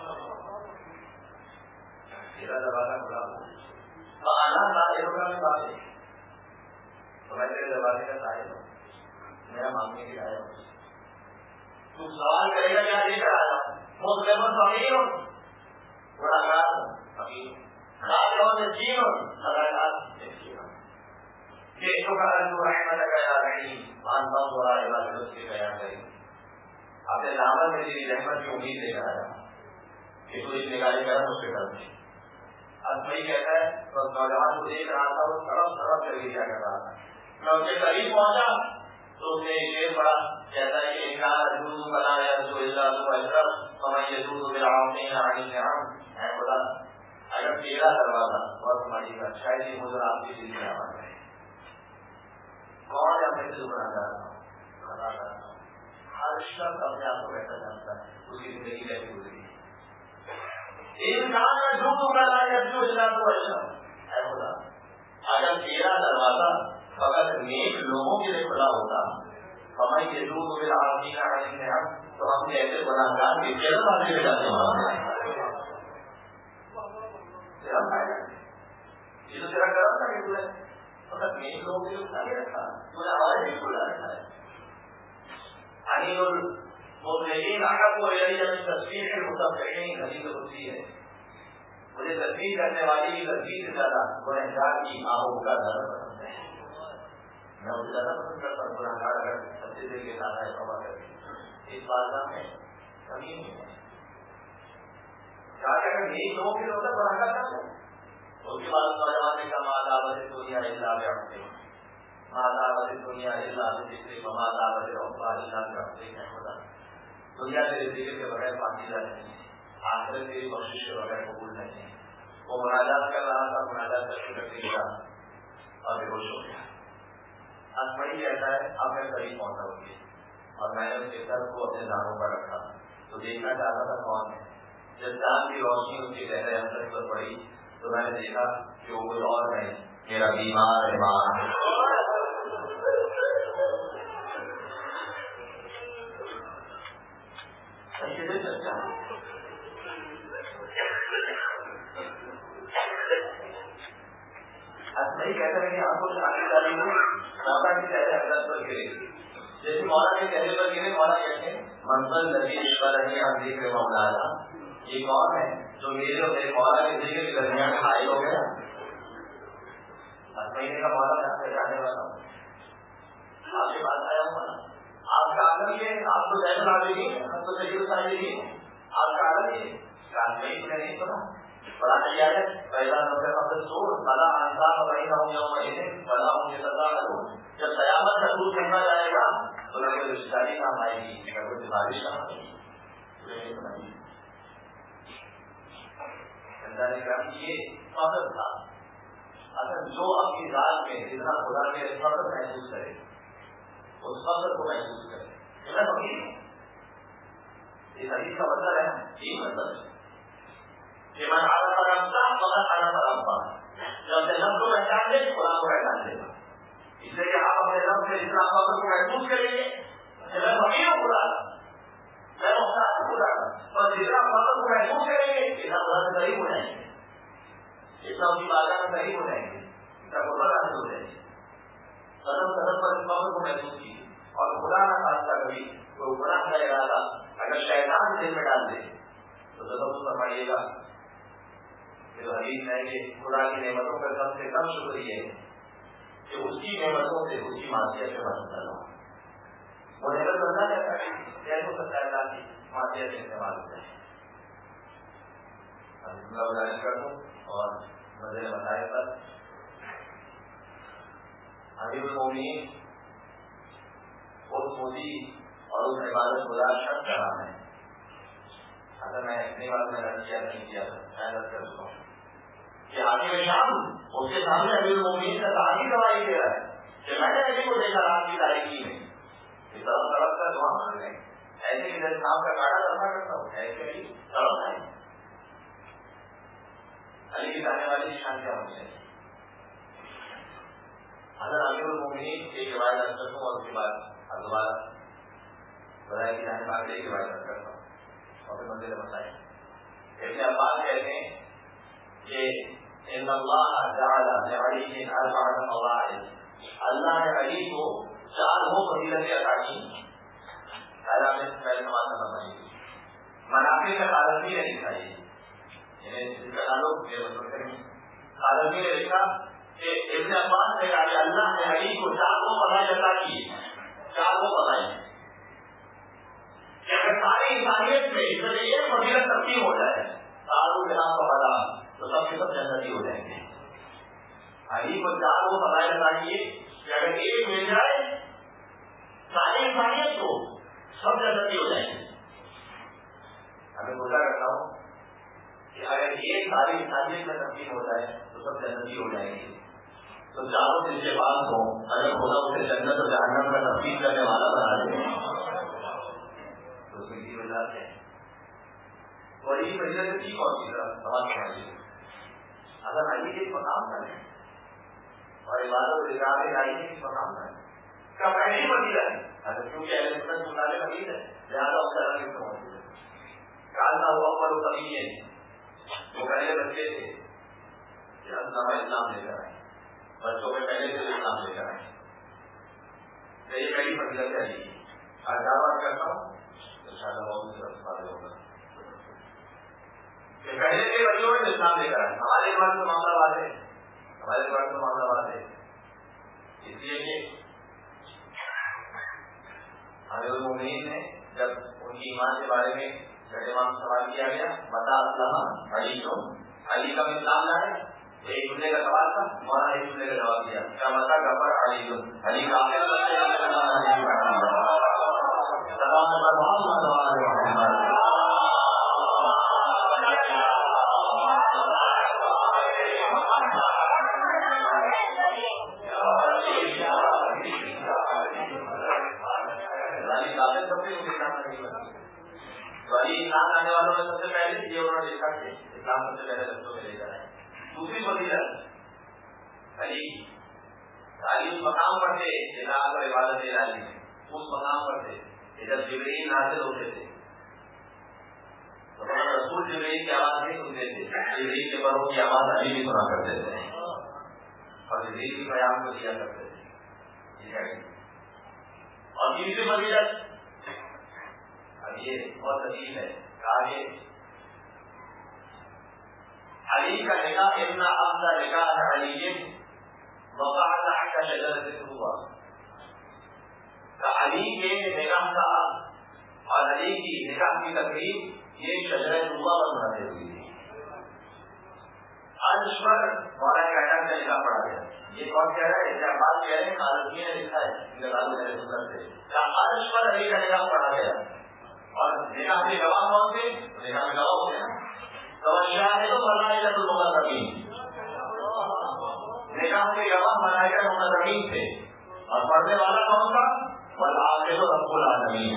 تیرا دروازہ کھلا ہوا ہے. آنا سائل ہوگا میں بات ہے تو میں تیرے دروازے کا سائل ہوں میرا مانگنے کے آیا ہوں. تو سوال کرے گا کیا لے کر آیا مسلم فقیر گناہگار فقیر خاطر مسکین صدقات مسکین جیسو کا ارجو رحمت کا یا رحیم وان تنظر عباد لطفی کا یا کریم. اپنے دامن میں تیری رحمت کی امید لے کر آیا کہ تو اس نگاہ کرم اس کے کرم سے. اسمائی کہتا ہے تو نوجوان کو دیکھ رہا تھا وہ سڑپ سڑپ کر کے کیا کر رہا تھا. میں اس کے قریب پہنچا تو اس نے شیر پڑا کہتا ہے کہ انکار جوز بنا یا جو اللہ تو اشرف فمن یجوز بالعاصین عن النعم. اے خدا اگر تیرا دروازہ اور تمہاری کا شاید یہ حضور آپ کی دل میں آواز ہے کون ہے اپنے دل بنا جاتا ہوں خدا کرتا ہوں. ہر شخص اپنے آپ کو بیٹھا جانتا ہے اس کی زندگی کیسی گزری ہے. انسان کا جوز بنا یا جو اللہ تو اشرف. اے خدا اگر تیرا دروازہ فقط نیک لوگوں کے لیے کھلا ہوتا ہمیں یہ دور ہوئے آدمی کا ہم تو ہم نے ایسے گناہگار کے جلد آدمی میں جاتے ہیں. یہ تو تیرا کرم تھا کہ تم نے فقط نیک لوگوں کے لیے کھلا کے رکھا تم نے ہمارے لیے کھلا رکھا ہے. انیل المطلقین احب الی من تسبیح المسبحین حدیث قدسی ہے. مجھے تسبیح کرنے والی کی تسبیح سے زیادہ گنہگار کی آہوں کا زیادہ پسند ہے. میں اسے زیادہ پسند کرتا ہوں گنہگار اگر سچے دل کے ساتھ آئے توبہ کر کے اس بات میں کمی نہیں ہے. کیا اگر نیک لوگوں کے ہوتا گنہگار کیا ہے. اس کے بعد نوجوان نے کہا مالا بس دنیا اللہ بیاتے مالا بس دنیا اللہ ذکر مالا بس ربا اللہ بیاتے ہیں. خدا دنیا تیرے ذکر کے بغیر پاکیزہ نہیں ہے. آخرت تیری بخشش کے بغیر قبول نہیں ہے. وہ مناجات کر رہا تھا، مناجات کرتے کرتے گیا اور بے ہوش ہو گیا. اسمعی کہتا ہے اب میں قریب پہنچا ہوگی اور میں نے اس کے سر کو اپنے دانوں پر رکھا تو دیکھنا چاہتا تھا کون ہے. جب چاند کی روشنی اس کے چہرے اثر پر پڑی تو میں نے دیکھا کہ وہ کوئی اور نہیں، میرا بیمار ہے ماں. اسمعی کہتے ہیں کہ آپ کو شامل ڈالی مولا کے چہرے حضرت پر گرے، جیسے مولا کے چہرے پر گرے مولا کہتے ہیں منزل نبی اشور ہے آپ دیکھ رہے مولانا یہ کون ہے جو میرے اور میرے مولا کے ذکر کے درمیان حائل ہو گیا. اسمعی نے کہا مولا میں آپ سے جانے والا ہوں، آپ کے پاس آیا ہوں نا. آپ کا عالم یہ آپ تو زین العابدین آپ تو سید الصالحین آپ کا عالم یہ اسمعی نے نہیں سنا. بڑا ہے پہلا نمبر اپنے سور بلا انسان اور رہی ہوں یوم عید بلا ہوں یہ سزا کروں. جب قیامت کا دودھ پھینکا جائے گا تو نہ کوئی رشتہ داری کام آئے گی نہ کوئی سفارش کام آئے گی. یہ فخر تھا. اگر جو اپنی ذات میں جتنا خدا کے فخر محسوس کرے اس فخر کو محسوس کرے. اس حدیث کا مطلب ہے یہ مطلب ہے کہ میں آدھا پرمتا مگر آدھا پرمتا جب اپنے نفس کو پہچان دے خدا کو پہچان دے گا. اس لیے کہ آپ اپنے نفس سے جتنا فخر کو محسوس کریں گے میں فقیر ہوں خدا کا، میں محتاج ہوں خدا کا، اور جتنا فخر کو محسوس کریں گے اتنا خدا سے قریب ہو جائیں گے، اتنا اس کی بارگاہ میں قریب ہو جائیں گے، اتنا قربت حاصل ہو جائیں گے. قدم قدم پر اس فخر کو محسوس کیجیے. اور خدا نہ خاصہ کبھی کوئی گناہ کا ارادہ اگر شیطان دل میں ڈال دے تو تصور فرمائیے گا کہ حدیث ہے کہ خدا کی نعمتوں کا سب سے کم شکر یہ ہے کہ اس کی نعمتوں سے اس کی معصیت سے بچ کر لو. وہ نعمت بننا چاہتا ہے کیسے ہو سکتا ہے اللہ کی معصیت سے استعمال ہوتا ہے. اللہ گزارش کر دوں اور مزے مسائل پر امیر المومنین اس مودی اور اس عبادت گزار شخص کا نام ہے. اگر میں اپنی بات میں رد کیا نہیں کیا میں رد کر دوں کہ آگے شام اس کے سامنے امیر المومنین کا تعلیم گواہی دے رہا ہے کہ میں نے نبی کو دیکھا رات کی تاریخی میں کہ طرف طرف کا دعا مانگ رہے ہیں ایسے کہ جیسے شام کا کاڑا دفاع کرتا ہوں ایسے ہی طرف ہے. علی کی جانے والی شان کیا ہونی چاہیے. اگر امیر المومنین کی روایت رکھ سکوں اور اس کے بعد دوبارہ بتایا کہ جانے والے کی روایت رکھ کرتا ہوں اور پھر منزل بتائیں. ابن عباس کہتے ہیں کہ ان اللہ جعل لعلی اربع فضائل، اللہ نے علی کو چار وہ فضیلتیں عطا کی. پہلا میں پہلے نماز نہ پڑھیں منافع کا خالصی نے لکھا ہے یعنی جس کا تعلق یہ مطلب کریں خالصی نے لکھا کہ ابن عباس نے کہا کہ اللہ نے علی کو چار وہ فضائل عطا کی. چار وہ فضائل کہ اگر ساری انسانیت میں اس میں یہ فضیلت تقسیم ہو جائے ساروں جہاں کا بدا تو سب کے سب جنتی ہو جائیں گے. علی کو چار وہ فضائل عطا کیے کہ اگر ایک مل جائے ساری انسانیت کو سب جنتی ہو جائیں گے. ہمیں گزا کرتا ہوں کہ اگر ایک ساری انسانیت میں تقسیم ہو جائے تو سب جنتی ہو جائیں گے. تو چاروں دل کے بعد ہو اگر خدا اسے جنت اور جہنم کا تفصیل کرنے والا بنا دے تو اس میں کی وجہ ہے اور یہ وجہ سے ٹھیک اور کی طرح سوال کرائی. اگر آئیے ایک مقام کریں اور عبادت رضا میں آئیے ایک مقام کریں کا پہلی وزیر ہے اگر کیونکہ اہل سنت مطالعہ حدیث ہے لہٰذا اس طرح کی موجود ہے. کالنا ہوا پر کبھی ہے وہ پہلے بچے تھے کہ اسلام اسلام لے کر آئے بچوں میں پہلے سے اسلام لے کر آئے. یہ پہلی فضیلت ہے. آج دعوت کرتا ہوں ان شاء اللہ بہت طرف فائدہ ہوگا کہ پہلے کے بچوں میں اسلام لے کر آئے. ہمارے پاس تو معاملہ بات ہے ہمارے پاس تو معاملہ بات ہے اس لیے کہ امیر المومنین نے جب ان کی ایمان کے بارے میں جب امام سوال کیا گیا بتا اسلام علی کو علی کا اسلام نہ ہے ایک جملے کا سوال تھا مولانا ایک جملے کا جواب دیا کیا متا گفر علی کو علی کا آپ سب سے پہلے بچوں میں لے کر آئے. دوسری فضیلت علی علی اس مقام پر تھے اطاعت اور عبادت الہی میں, اس مقام پر تھے کہ جب جبرائیل نازل ہوتے تھے تو رسول جبرائیل کی آواز نہیں سنتے تھے, جبرائیل کے پروں کی آواز علی بھی سنا کرتے تھے اور جبرائیل کی پیام کو دیا کرتے تھے. ٹھیک ہے. اور تیسری فضیلت اب یہ بہت عجیب ہے, آگے علی کا نکاح اتنا افضل نکاح علی وقع تحت شجرۃ الرضوہ, علی کے نکاح کا اور علی کی نکاح کی تقریب یہ شجرۃ الرضوہ پر منعقد ہوئی تھی. عرش پر مولانا کائنات کا نکاح پڑھا گیا. یہ کون کہہ رہا ہے؟ اس بات کہہ رہے ہیں خالدی نے لکھا ہے انتقال میرے سنت سے, عرش پر علی کا نکاح پڑھا گیا. اور نکاح کے گواہ کون تھے؟ نکاح میں گواہ ہوتے ہیں تو شاہد و ملائکۃ المقربین, نکاح کے گواہ ملائکۃ المقربین تھے. اور پڑھنے والا کون تھا؟ والعاقب رب العالمین.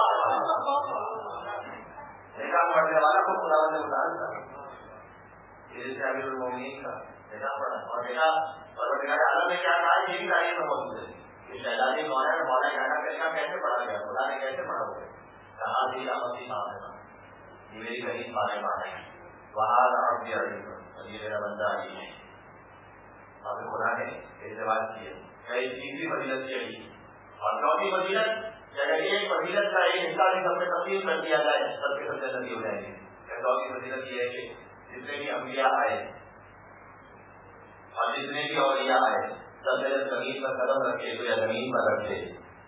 نکاح پڑھنے والا کو خدا نے بتایا تھا جیسے امیر المومنین کا نکاح پڑھا. اور نکاح پروردگار عالم نے کیا کہا یہ بھی تاریخ میں موجود ہے کہ شہزادی کون ہے, مولانا کائنات کا نکاح کیسے پڑھا گیا, خدا نے کیسے پڑھا ہوا ہے. کہا بھی آمدی ماں ہے, یہ میری غریب ماں ہے, ماں ہے وہاں آپ بھی علی اور یہ میرا بندہ علی ہے. اب خدا نے اعتبار کیا. تیسری فضیلت چلی اور چوتھی فضیلت اگر ایک فضیلت کا ایک حصہ بھی سب میں تقسیم کر دیا جائے سب کے سب جنتی ہو جائیں گے. چوتھی فضیلت یہ ہے کہ جتنے بھی انبیاء آئے اور جتنے بھی اولیاء آئے سب سے زمین پر قدم رکھے تو یا زمین پر رکھے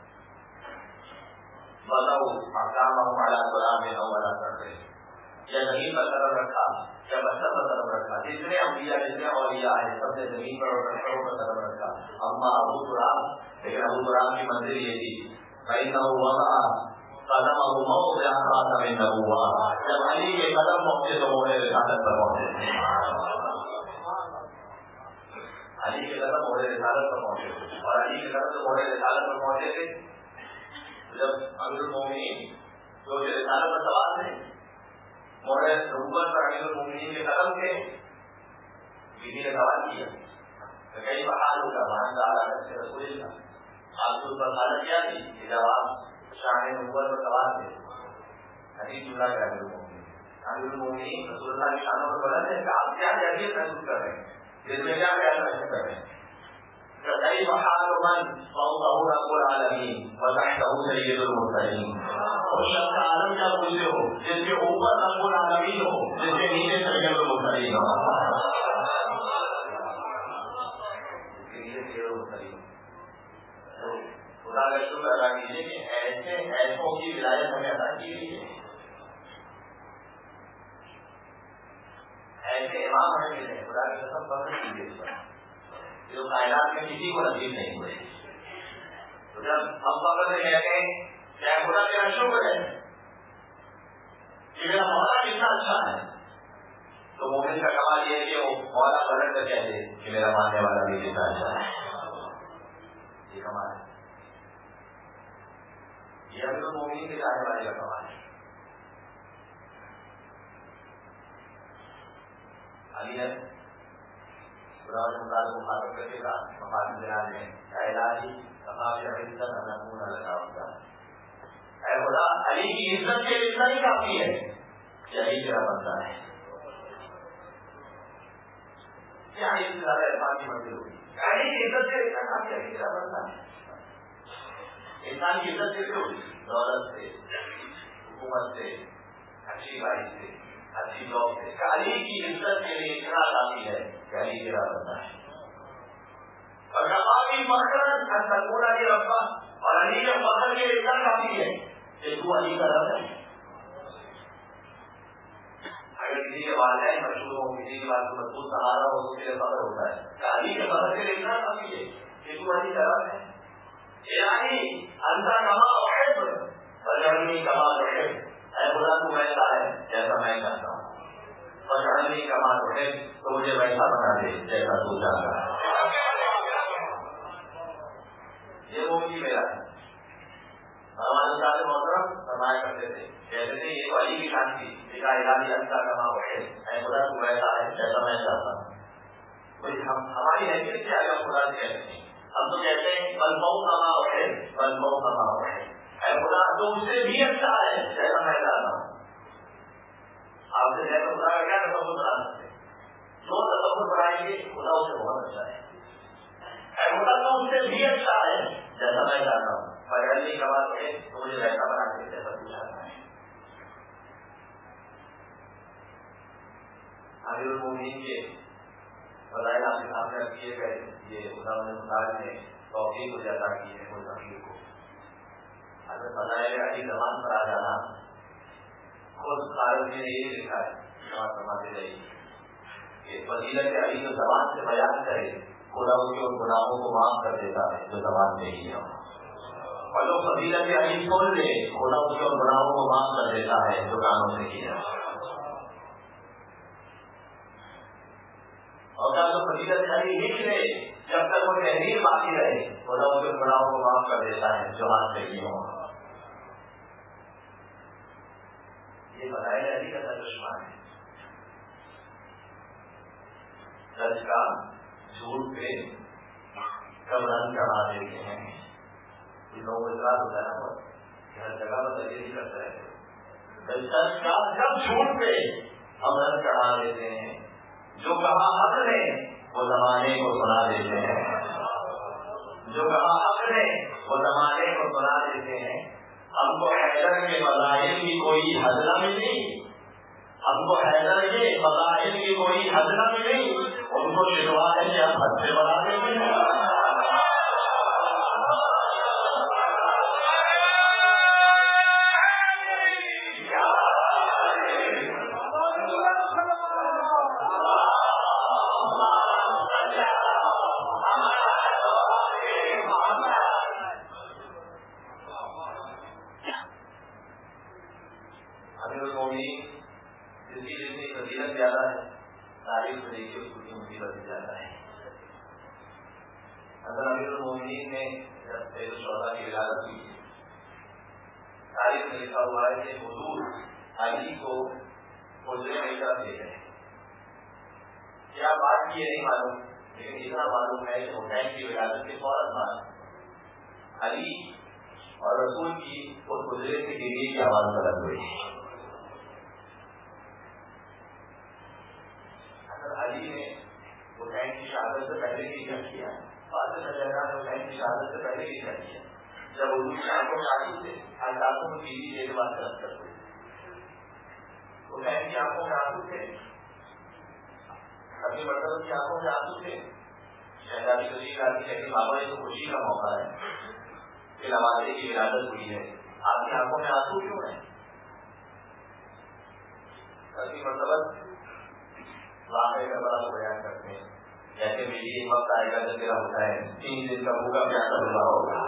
بتاؤ احکام ہمارا قرآن میں اولا کرتے یا زمین پر قدم رکھا یا بچہ پر قدم رکھا. جتنے انبیاء جتنے اولیاء آئے سب سے زمین پر اور پتھروں پر قدم رکھا. اما ابو تراب, لیکن ابو تراب کی منزل یہ تھی فإنه وضع قدمه موضع خاتم النبوة, جب علی کے قدم پہنچے تو وہ رسالت پر پہنچے. علی کے قدم موڑے رسالت پر پہنچے اور علی کے قدم موڑے رسالت پر پہنچے تھے. جب امیر المومنین جو رسالت پر سوال تھے موڑے نبوت پر امیر المومنین کے قدم تھے, کسی نے سوال کیا کہ کئی بحال ہوگا وہاں تعالیٰ سے رسول اللہ آپ کو پر حالت کیا تھی کہ جب آپ شاہ نبوت پر سوال تھے حدیث جملہ کا امیر المومنین امیر المومنین رسول اللہ کی شانوں پر بلند ہے کہ آپ کیا جہلیت محسوس کر رہے ہیں, جس میں کیا خیال محسوس کر رہے ہیں. کئی بحال من فوقه رب العالمین وتحته سید المرسلین, اور شخص عالم کیا پوچھتے ہو جس کے اوپر رب العالمین ہو جس کے نیچے سید المرسلین ہو. خدا کا شکر ادا کیجیے کہ ایسے ایسوں کی ولایت ہمیں عطا کی گئی ہے, ایسے امام ہمیں ملے ہیں. خدا کی قسم فخر کیجیے اس پر جو کائنات میں کسی کو نصیب نہیں ہوئے. تو جب ہم فخر سے کہتے ہیں کیا خدا میرا شکر ہے کہ میرا مولا کتنا اچھا ہے, تو مومن کا کمال یہ ہے کہ وہ مولا پلٹ کر کہتے کہ میرا ماننے والا بھی کتنا اچھا ہے. یہ کمال ہے, یہ امیر المومنین کے چاہنے والے کا کمال ہے. علی نے خدا نے مطالعہ مخاطب کر کے کہا مخاطب جناب نے اے الہی کفاف عزت ان اکون لک عبدا, اے خدا علی کی عزت کے اتنا ہی کافی ہے کہ علی تیرا بندہ ہے. کیا اس سے زیادہ احسان کی منزل ہوگی؟ علی کی عزت سے اتنا کافی علی تیرا بندہ ہے. انسان کی عزت سے کیوں ہوگی؟ دولت سے, حکومت سے, اچھی باری سے, اچھی جاب سے. علی کی عزت کے لیے اتنا کافی ہے کہ علی تیرا بندہ ہے. اور کافی فخر تکون علی ربا, اور علی کے فخر کے لیے اتنا کافی ہے کہ تو علی کا رب ہے. اگر کسی کے والدین مشہور ہو, کسی کے بعد مضبوط سہارا ہو تو اس کے لیے فخر ہوتا ہے کہ علی کے فخر کے لیے اتنا کافی ہے کہ تو علی کا رب ہے. الہی انت کما احب فجعلنی کما تحب, اے خدا تو ویسا ہے جیسا میں چاہتا ہوں, فجعلنی کما تحب, تو مجھے ویسا بنا دے جیسا تو چاہتا ہے. یہ وہ بھی میرا ہے. ہمارے ساتھ محترم فرمایا کرتے تھے کہتے تھے یہ تو علی کی شان تھی، دیکھا الہی اللہ کا ماں ہے، اے خدا تو ایسا ہے جیسا میں چاہتا ہوں. ہم ہماری حیثیت سے آگے خدا سے کہتے ہیں، ہم تو کہتے ہیں بلبو کا ماں ہے، بلبو کا ماں ہے، اے خدا تو اس سے بھی اچھا ہے جیسا میں چاہتا ہوں. آپ سے جیسا خدا کا کیا تصور بنا سکتے ہیں؟ جو تصور بنائیں گے خدا اسے بہت اچھا ہے. اے خدا تو اس سے بھی اچھا ہے جیسا میں چاہتا ہوں. پہلی کا بات ہے تو مجھے ویسا بنا کے جیسا تو چاہتا ہے. امیر المومنین کے فضائل آپ کے سامنے کیے گئے، یہ خدا نے توفیق کو عطا کی ہے اس امیر کو. اگر فضائل علی زبان پر آ جانا، خود قارئ نے یہ لکھا ہے، بات سمجھتے رہیے کہ فضیلت علی جو زبان سے بیان کرے خدا اس کے ان گناہوں کو معاف کر دیتا ہے جو زبان سے ہی ہے. اور جو فضیلت علی سن لے خدا اس کے ان گناہوں کو معاف کر دیتا ہے جو کانوں سے ہی ہے. اور جب تو فضیلت علی لکھ لے جب تک وہ تحریر باقی رہے خدا اس کے گناہوں کو معاف کر دیتا ہے جو ہاتھ سے ہی ہو. یہ فضائل علی کا ترجمہ ہے. سچ کا جھوٹ پہ کب رنگ چڑھا دیتے ہیں. لوگوں کو اعتراض ہوتا ہے نا کہ ہر جگہ پر تجزیہ نہیں کرتا ہے. سچ کا جب جھوٹ پہ ہم رنگ چڑھا دیتے ہیں، جو کہا حق نے وہ زمانے کو سنا دیتے ہیں، جو کہا حق نے وہ زمانے کو سنا دیتے ہیں. ہم کو حیدر کے فضائل کی کوئی حد نہ ملی، ہم کو حیدر کے فضائل کی کوئی حد نہ ملی، ان کو شکوا ہے کہ ہم حد سے بنا دیتے ہیں. کیا بات کی نہیں معلوم، لیکن اتنا معلوم ہے کہ حسین کی ولادت کے فوراً بعد علی اور رسول کی اس گزرے سے گریے کی آواز بلند ہوئی. اگر علی نے حسین کی شہادت سے پہلے بھی کیا کیا، بعد میں نے حسین کی شہادت سے پہلے بھی کیا کیا. جب اردو کی آنکھوں میں آنسو تھے، آنکھوں میں بیوی دینے بات طرف کر ہوئی. حسین کی آنکھوں میں آنسو تھے، اپنی مرتبہ کی آنکھوں میں آنسو تھے. شہزادی تشریف لاتی ہے کہ بابا یہ تو خوشی کا موقع ہے کہ نوازے کی ولادت ہوئی ہے، آپ کی آنکھوں میں آنسو کیوں ہے؟ اپنی مرتبہ واقعے کا بڑا بیان کرتے ہیں، جیسے میری ایک وقت آئے گا جب میرا ہوتا ہے تین دن کا بھوکا پیاسا رہا ہوگا.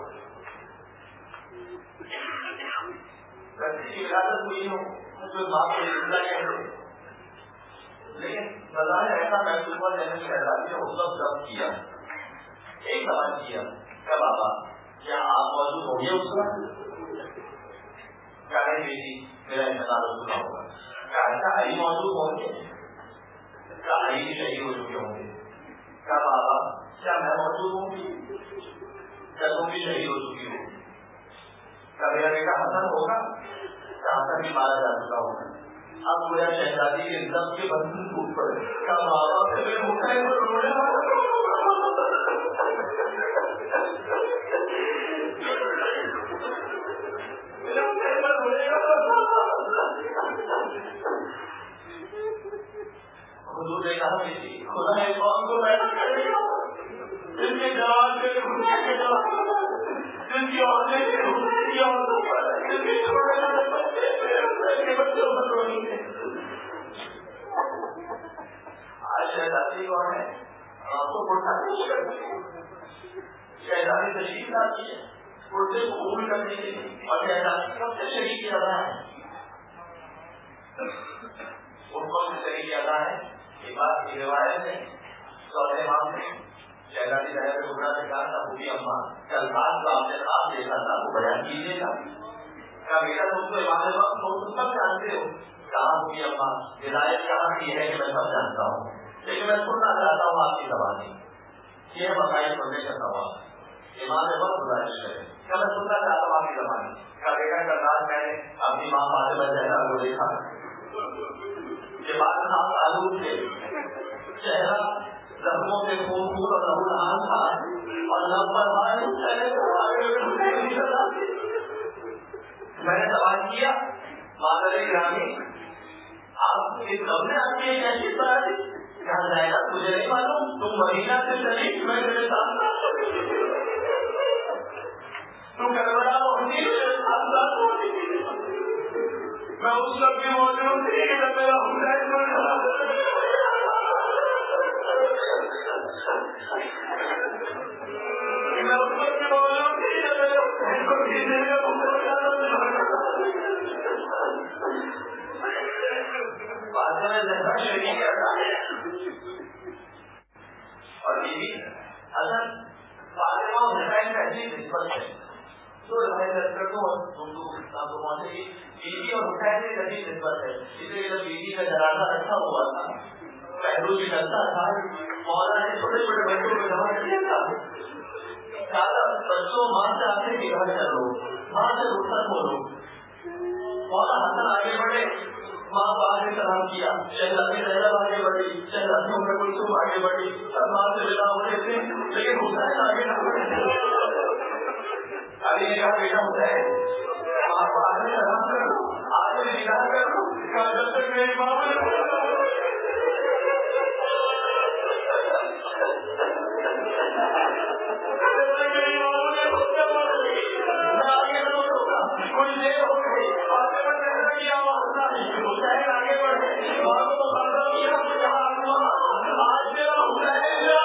کی ولادت ہوئی ہوں جو ماں کو زندہ کہتے، لیکن بظاہر ایسا محسوس ہوا جیسے شہزادی نے اس وقت ضبط کیا. ایک سوال کیا، کیا بابا کیا آپ موجود ہوں گے اس وقت؟ کیا ہے بیٹی میرا انتظار سنا ہوگا. کیا ایسا علی موجود ہوں گے؟ کیا علی شہید ہو چکے ہوں گے؟ کیا بابا کیا میں موجود ہوں گی؟ کیا تم بھی شہید ہو چکی ہو؟ کیا میرا بیٹا حسن ہوگا؟ کیا حسن بھی مارا جا چکا ہوگا؟ اب پورا شہزادی کے دم کے بندن ٹوٹ پڑے. کیا بابا میرے حسین کو رونے والا حضور نے کہا کہ خدا نے قوم کو پیدا کرے گا جن کے جوان کے حسین کے جوان، جن کی عورتیں حسین کی عورتوں پر، جن کے چھوٹے چھوٹے بچے حسین کے بچوں پر روئیں گے. آج شہزادی کون ہے؟ آپ کو پڑھنا شہزادی تشریف لاتی ہے پڑھتے قبول کرنے کے لیے، اور شہزادی سب سے شریک زیادہ ہے. ان کو سے شریک زیادہ ہے. یہ بات کی روایت ہے سورہ امام نے شہزادی رحمۃ اللہ سے کہا تھا بوڑھی اماں کل رات کو آپ نے خواب دیکھا تھا وہ بیان کیجیے گا. کیا بیٹا تم کو امام وقت آپ کی اماں ہدایت کہاں کی ہے کہ میں سب جانتا ہوں، لیکن میں سننا چاہتا ہوں آپ کی زبانی. یہ مسائل سننے کا سوال امام بہت گزارش کرے کیا میں سننا چاہتا ہوں آپ کی زبانی. کیا دیکھا کرناز میں نے اپنی ماں فاطمہ زہرا کو دیکھا کہ بات نام آلود تھے، چہرہ زخموں سے خون خون اور لہو لہان تھا اور لب پر ہاتھ میں نے سوال کیا مادر گرامی آپ اس قبر آپ کی ایک ایسی بات ہے کہاں جائے گا تجھے نہیں معلوم تم مدینہ سے چلی میں میرے ساتھ تم کربلا پہنچی میرے ساتھ ساتھ پہنچی میں اس وقت بھی موجود تھی جب میرا حسین بن رہا میں اس وقت بھی موجود تھی جب میرے حسین کو کھیلنے کا شریک اور بیوی اصل فاطمہ حسین کا عجیب نسبت ہے تو روایت کرتا ہوں بیوی اور حسین کی عجیب نسبت ہے. اس لیے جب بیوی کا جنازہ رکھا ہوا تھا پہلو بھی لگتا تھا مولا نے چھوٹے چھوٹے بچوں کو جمع کیا تھا زیادہ بچوں ماں سے آتے کہ گھر چلو ماں سے رخصت بولو. مولا حسن آگے بڑھے ماں کو آگے سلام کیا، شہزادی زینب آگے بڑھی، شہزادی ام کلثوم آگے بڑھی، سب ماں سے ودا ہوتے تھے لیکن حسین آگے نہ بڑھے. علی نے کہا بیٹا حسین ماں کو آگے سلام کرو آگے نگاہ کرو کہا جب تک میری ماں میں کچھ دیر ہو گئی آگے بڑھنے کی آواز نہ حسین آگے بڑھے ماں کو مقرر کیا آج میرا حسین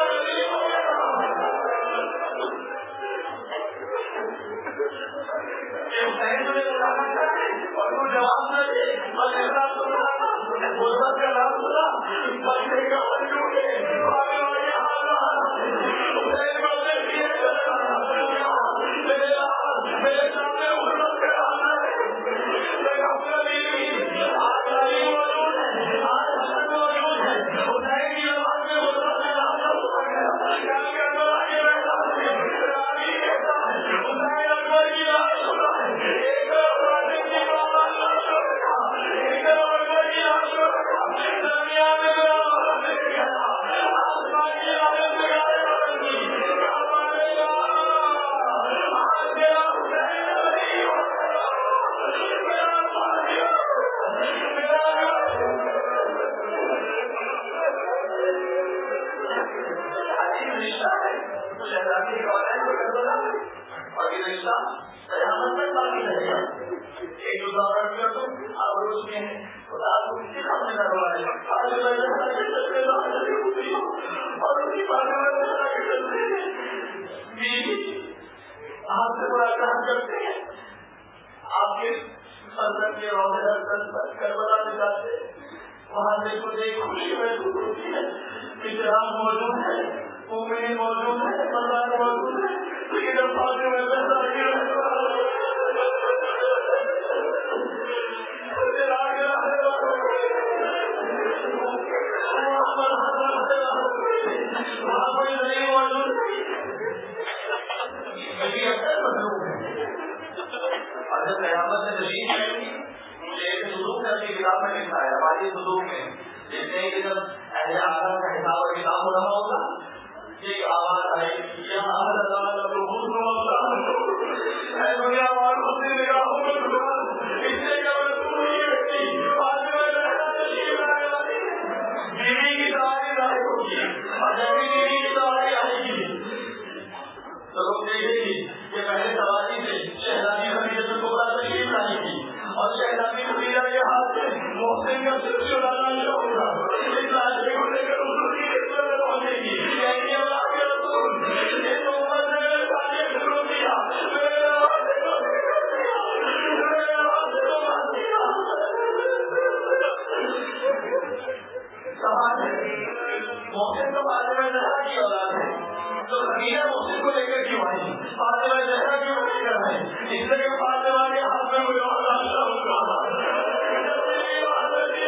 حسین تجھے بلانا چاہتے اور تو جواب نہ دے اور ایسا سنا غربت کا نام سنا بچے کا بچوں کے آگے آگے حسین کو دیکھیے میرے سامنے غربت کا نام ہے اپنا بیوی آج علی موجود ہے آج حسن موجود ہے حسین کی آواز میں غربت کا نام ہو گیا کیا کرنا آگے بیٹھا ہے رانی کہتا ہے حسین اکبر کی آواز سنا ہے ایک فاطمہ کی آواز سنا ایک اکبر کی آواز سنا درمیان میں میرا آواز نہیں گیا آسمان کی آواز سے گائے بدل کی کیا مانے گا آج میرا حسین نہیں ہوگا میرا فاطمہ میرا عجیب رشتہ ہے شہزادی کی اولاد کو کربلا اور یہ رشتہ قیامت تک باقی رہے گا. ایک اداہرن کر دوں اور اس میں خدا کو کسی سامنے نہ روائے آج میں نے چلتے ہوتی ہوں اور اسی بارے میں چلتے ہیں بیوی آپ سے ملاقات کرتے ہیں آپ کے سرزن کے روزے پر کربلا میں جاتے وہاں سے کچھ ایک خوشی محسوس ہوتی ہے کہ جہاں موجود ہے مومن موجود ہے اللہ موجود ہے لیکن جب فاطمہ میں پیسہ آگے وہاں کوئی نہیں موجود اور جب قیامت میں تشریف آئے گی مجھے ایک سلوک ہے اپنی کتاب میں لکھا ہے ہماری سلوک میں جتنے کہ جب اہل آخرت کا حساب اور کتاب ہو رہا ہوگا ایک آواز آئے یا اہل اللہ اے دنیا والوں سے نگاہوں میں دکان اس سے کیا رسول یہ ویکتی آج میں رہنا تشریف لانے والی بیوی کی سواری ظاہر ہوگی اور جب بھی بیوی کی سواری آئے گی تو لوگ دیکھیں گی کہ پہلے سواری سے شہزادی خدیجہ الکبریٰ تشریف لائے گی اور شہزادی خدیجہ کے ہاتھ سے محسن کا سر چڑھانا شروع ہوگا اس لاشے کو لے کر رسول کی خدمت میں پہنچے گی کہیں گے اللہ کے رسول اس امت نے میرے ساتھ یہ شروع کیا میرے راستے کو دیکھ دیا میرے راستے کو بات کیا سوال ہے محسن تو فاطمہ زہرا کی اولاد ہے تو خدیجہ محسن کو لے کر کیوں آئی فاطمہ زہرا کیوں لے کر آئے اس لیے فاطمہ کے ہاتھ میں کوئی اور لاشا ہوگا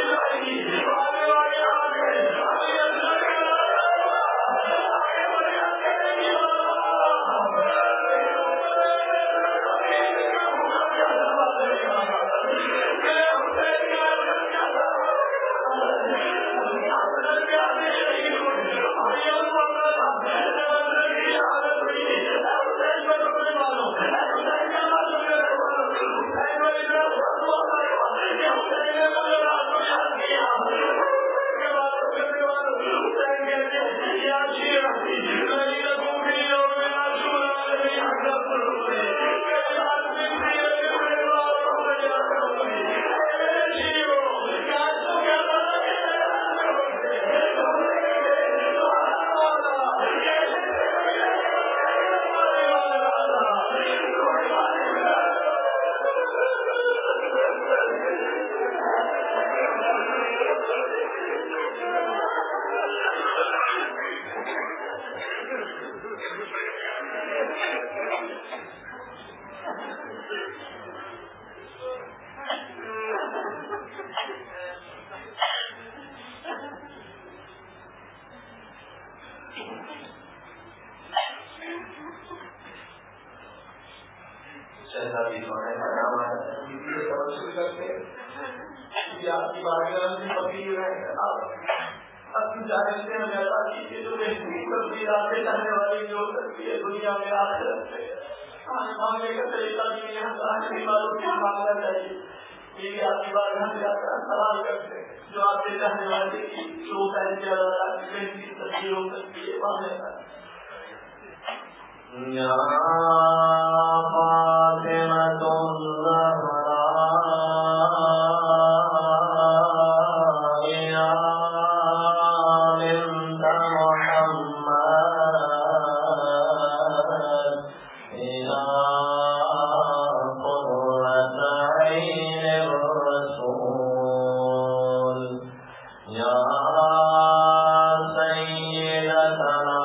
شہزادی سونے کا نام کرتے آپ کی بارگاہ میں فقیر ہے. اب جانتے ہیں اللہ کی جو بہترین تصویر آپ سے چاہنے والی جو کرتی ہے دنیا میں آخرت سے مانگنے کا طریقہ بھی ہے. ہم بھی معلوم کیا مانگنا چاہیے. یہ آپ کی بارگاہ میں آ کر سوال کرتے ہیں جو آپ سے چاہنے والے کی جو پہلے اللہ کی بہترین تصویر ہو سکتی ہے مانگنے کا. یا فاطمۃ الزہرا یا بنت محمد یا قرۃ عین الرسول یا سیدتنا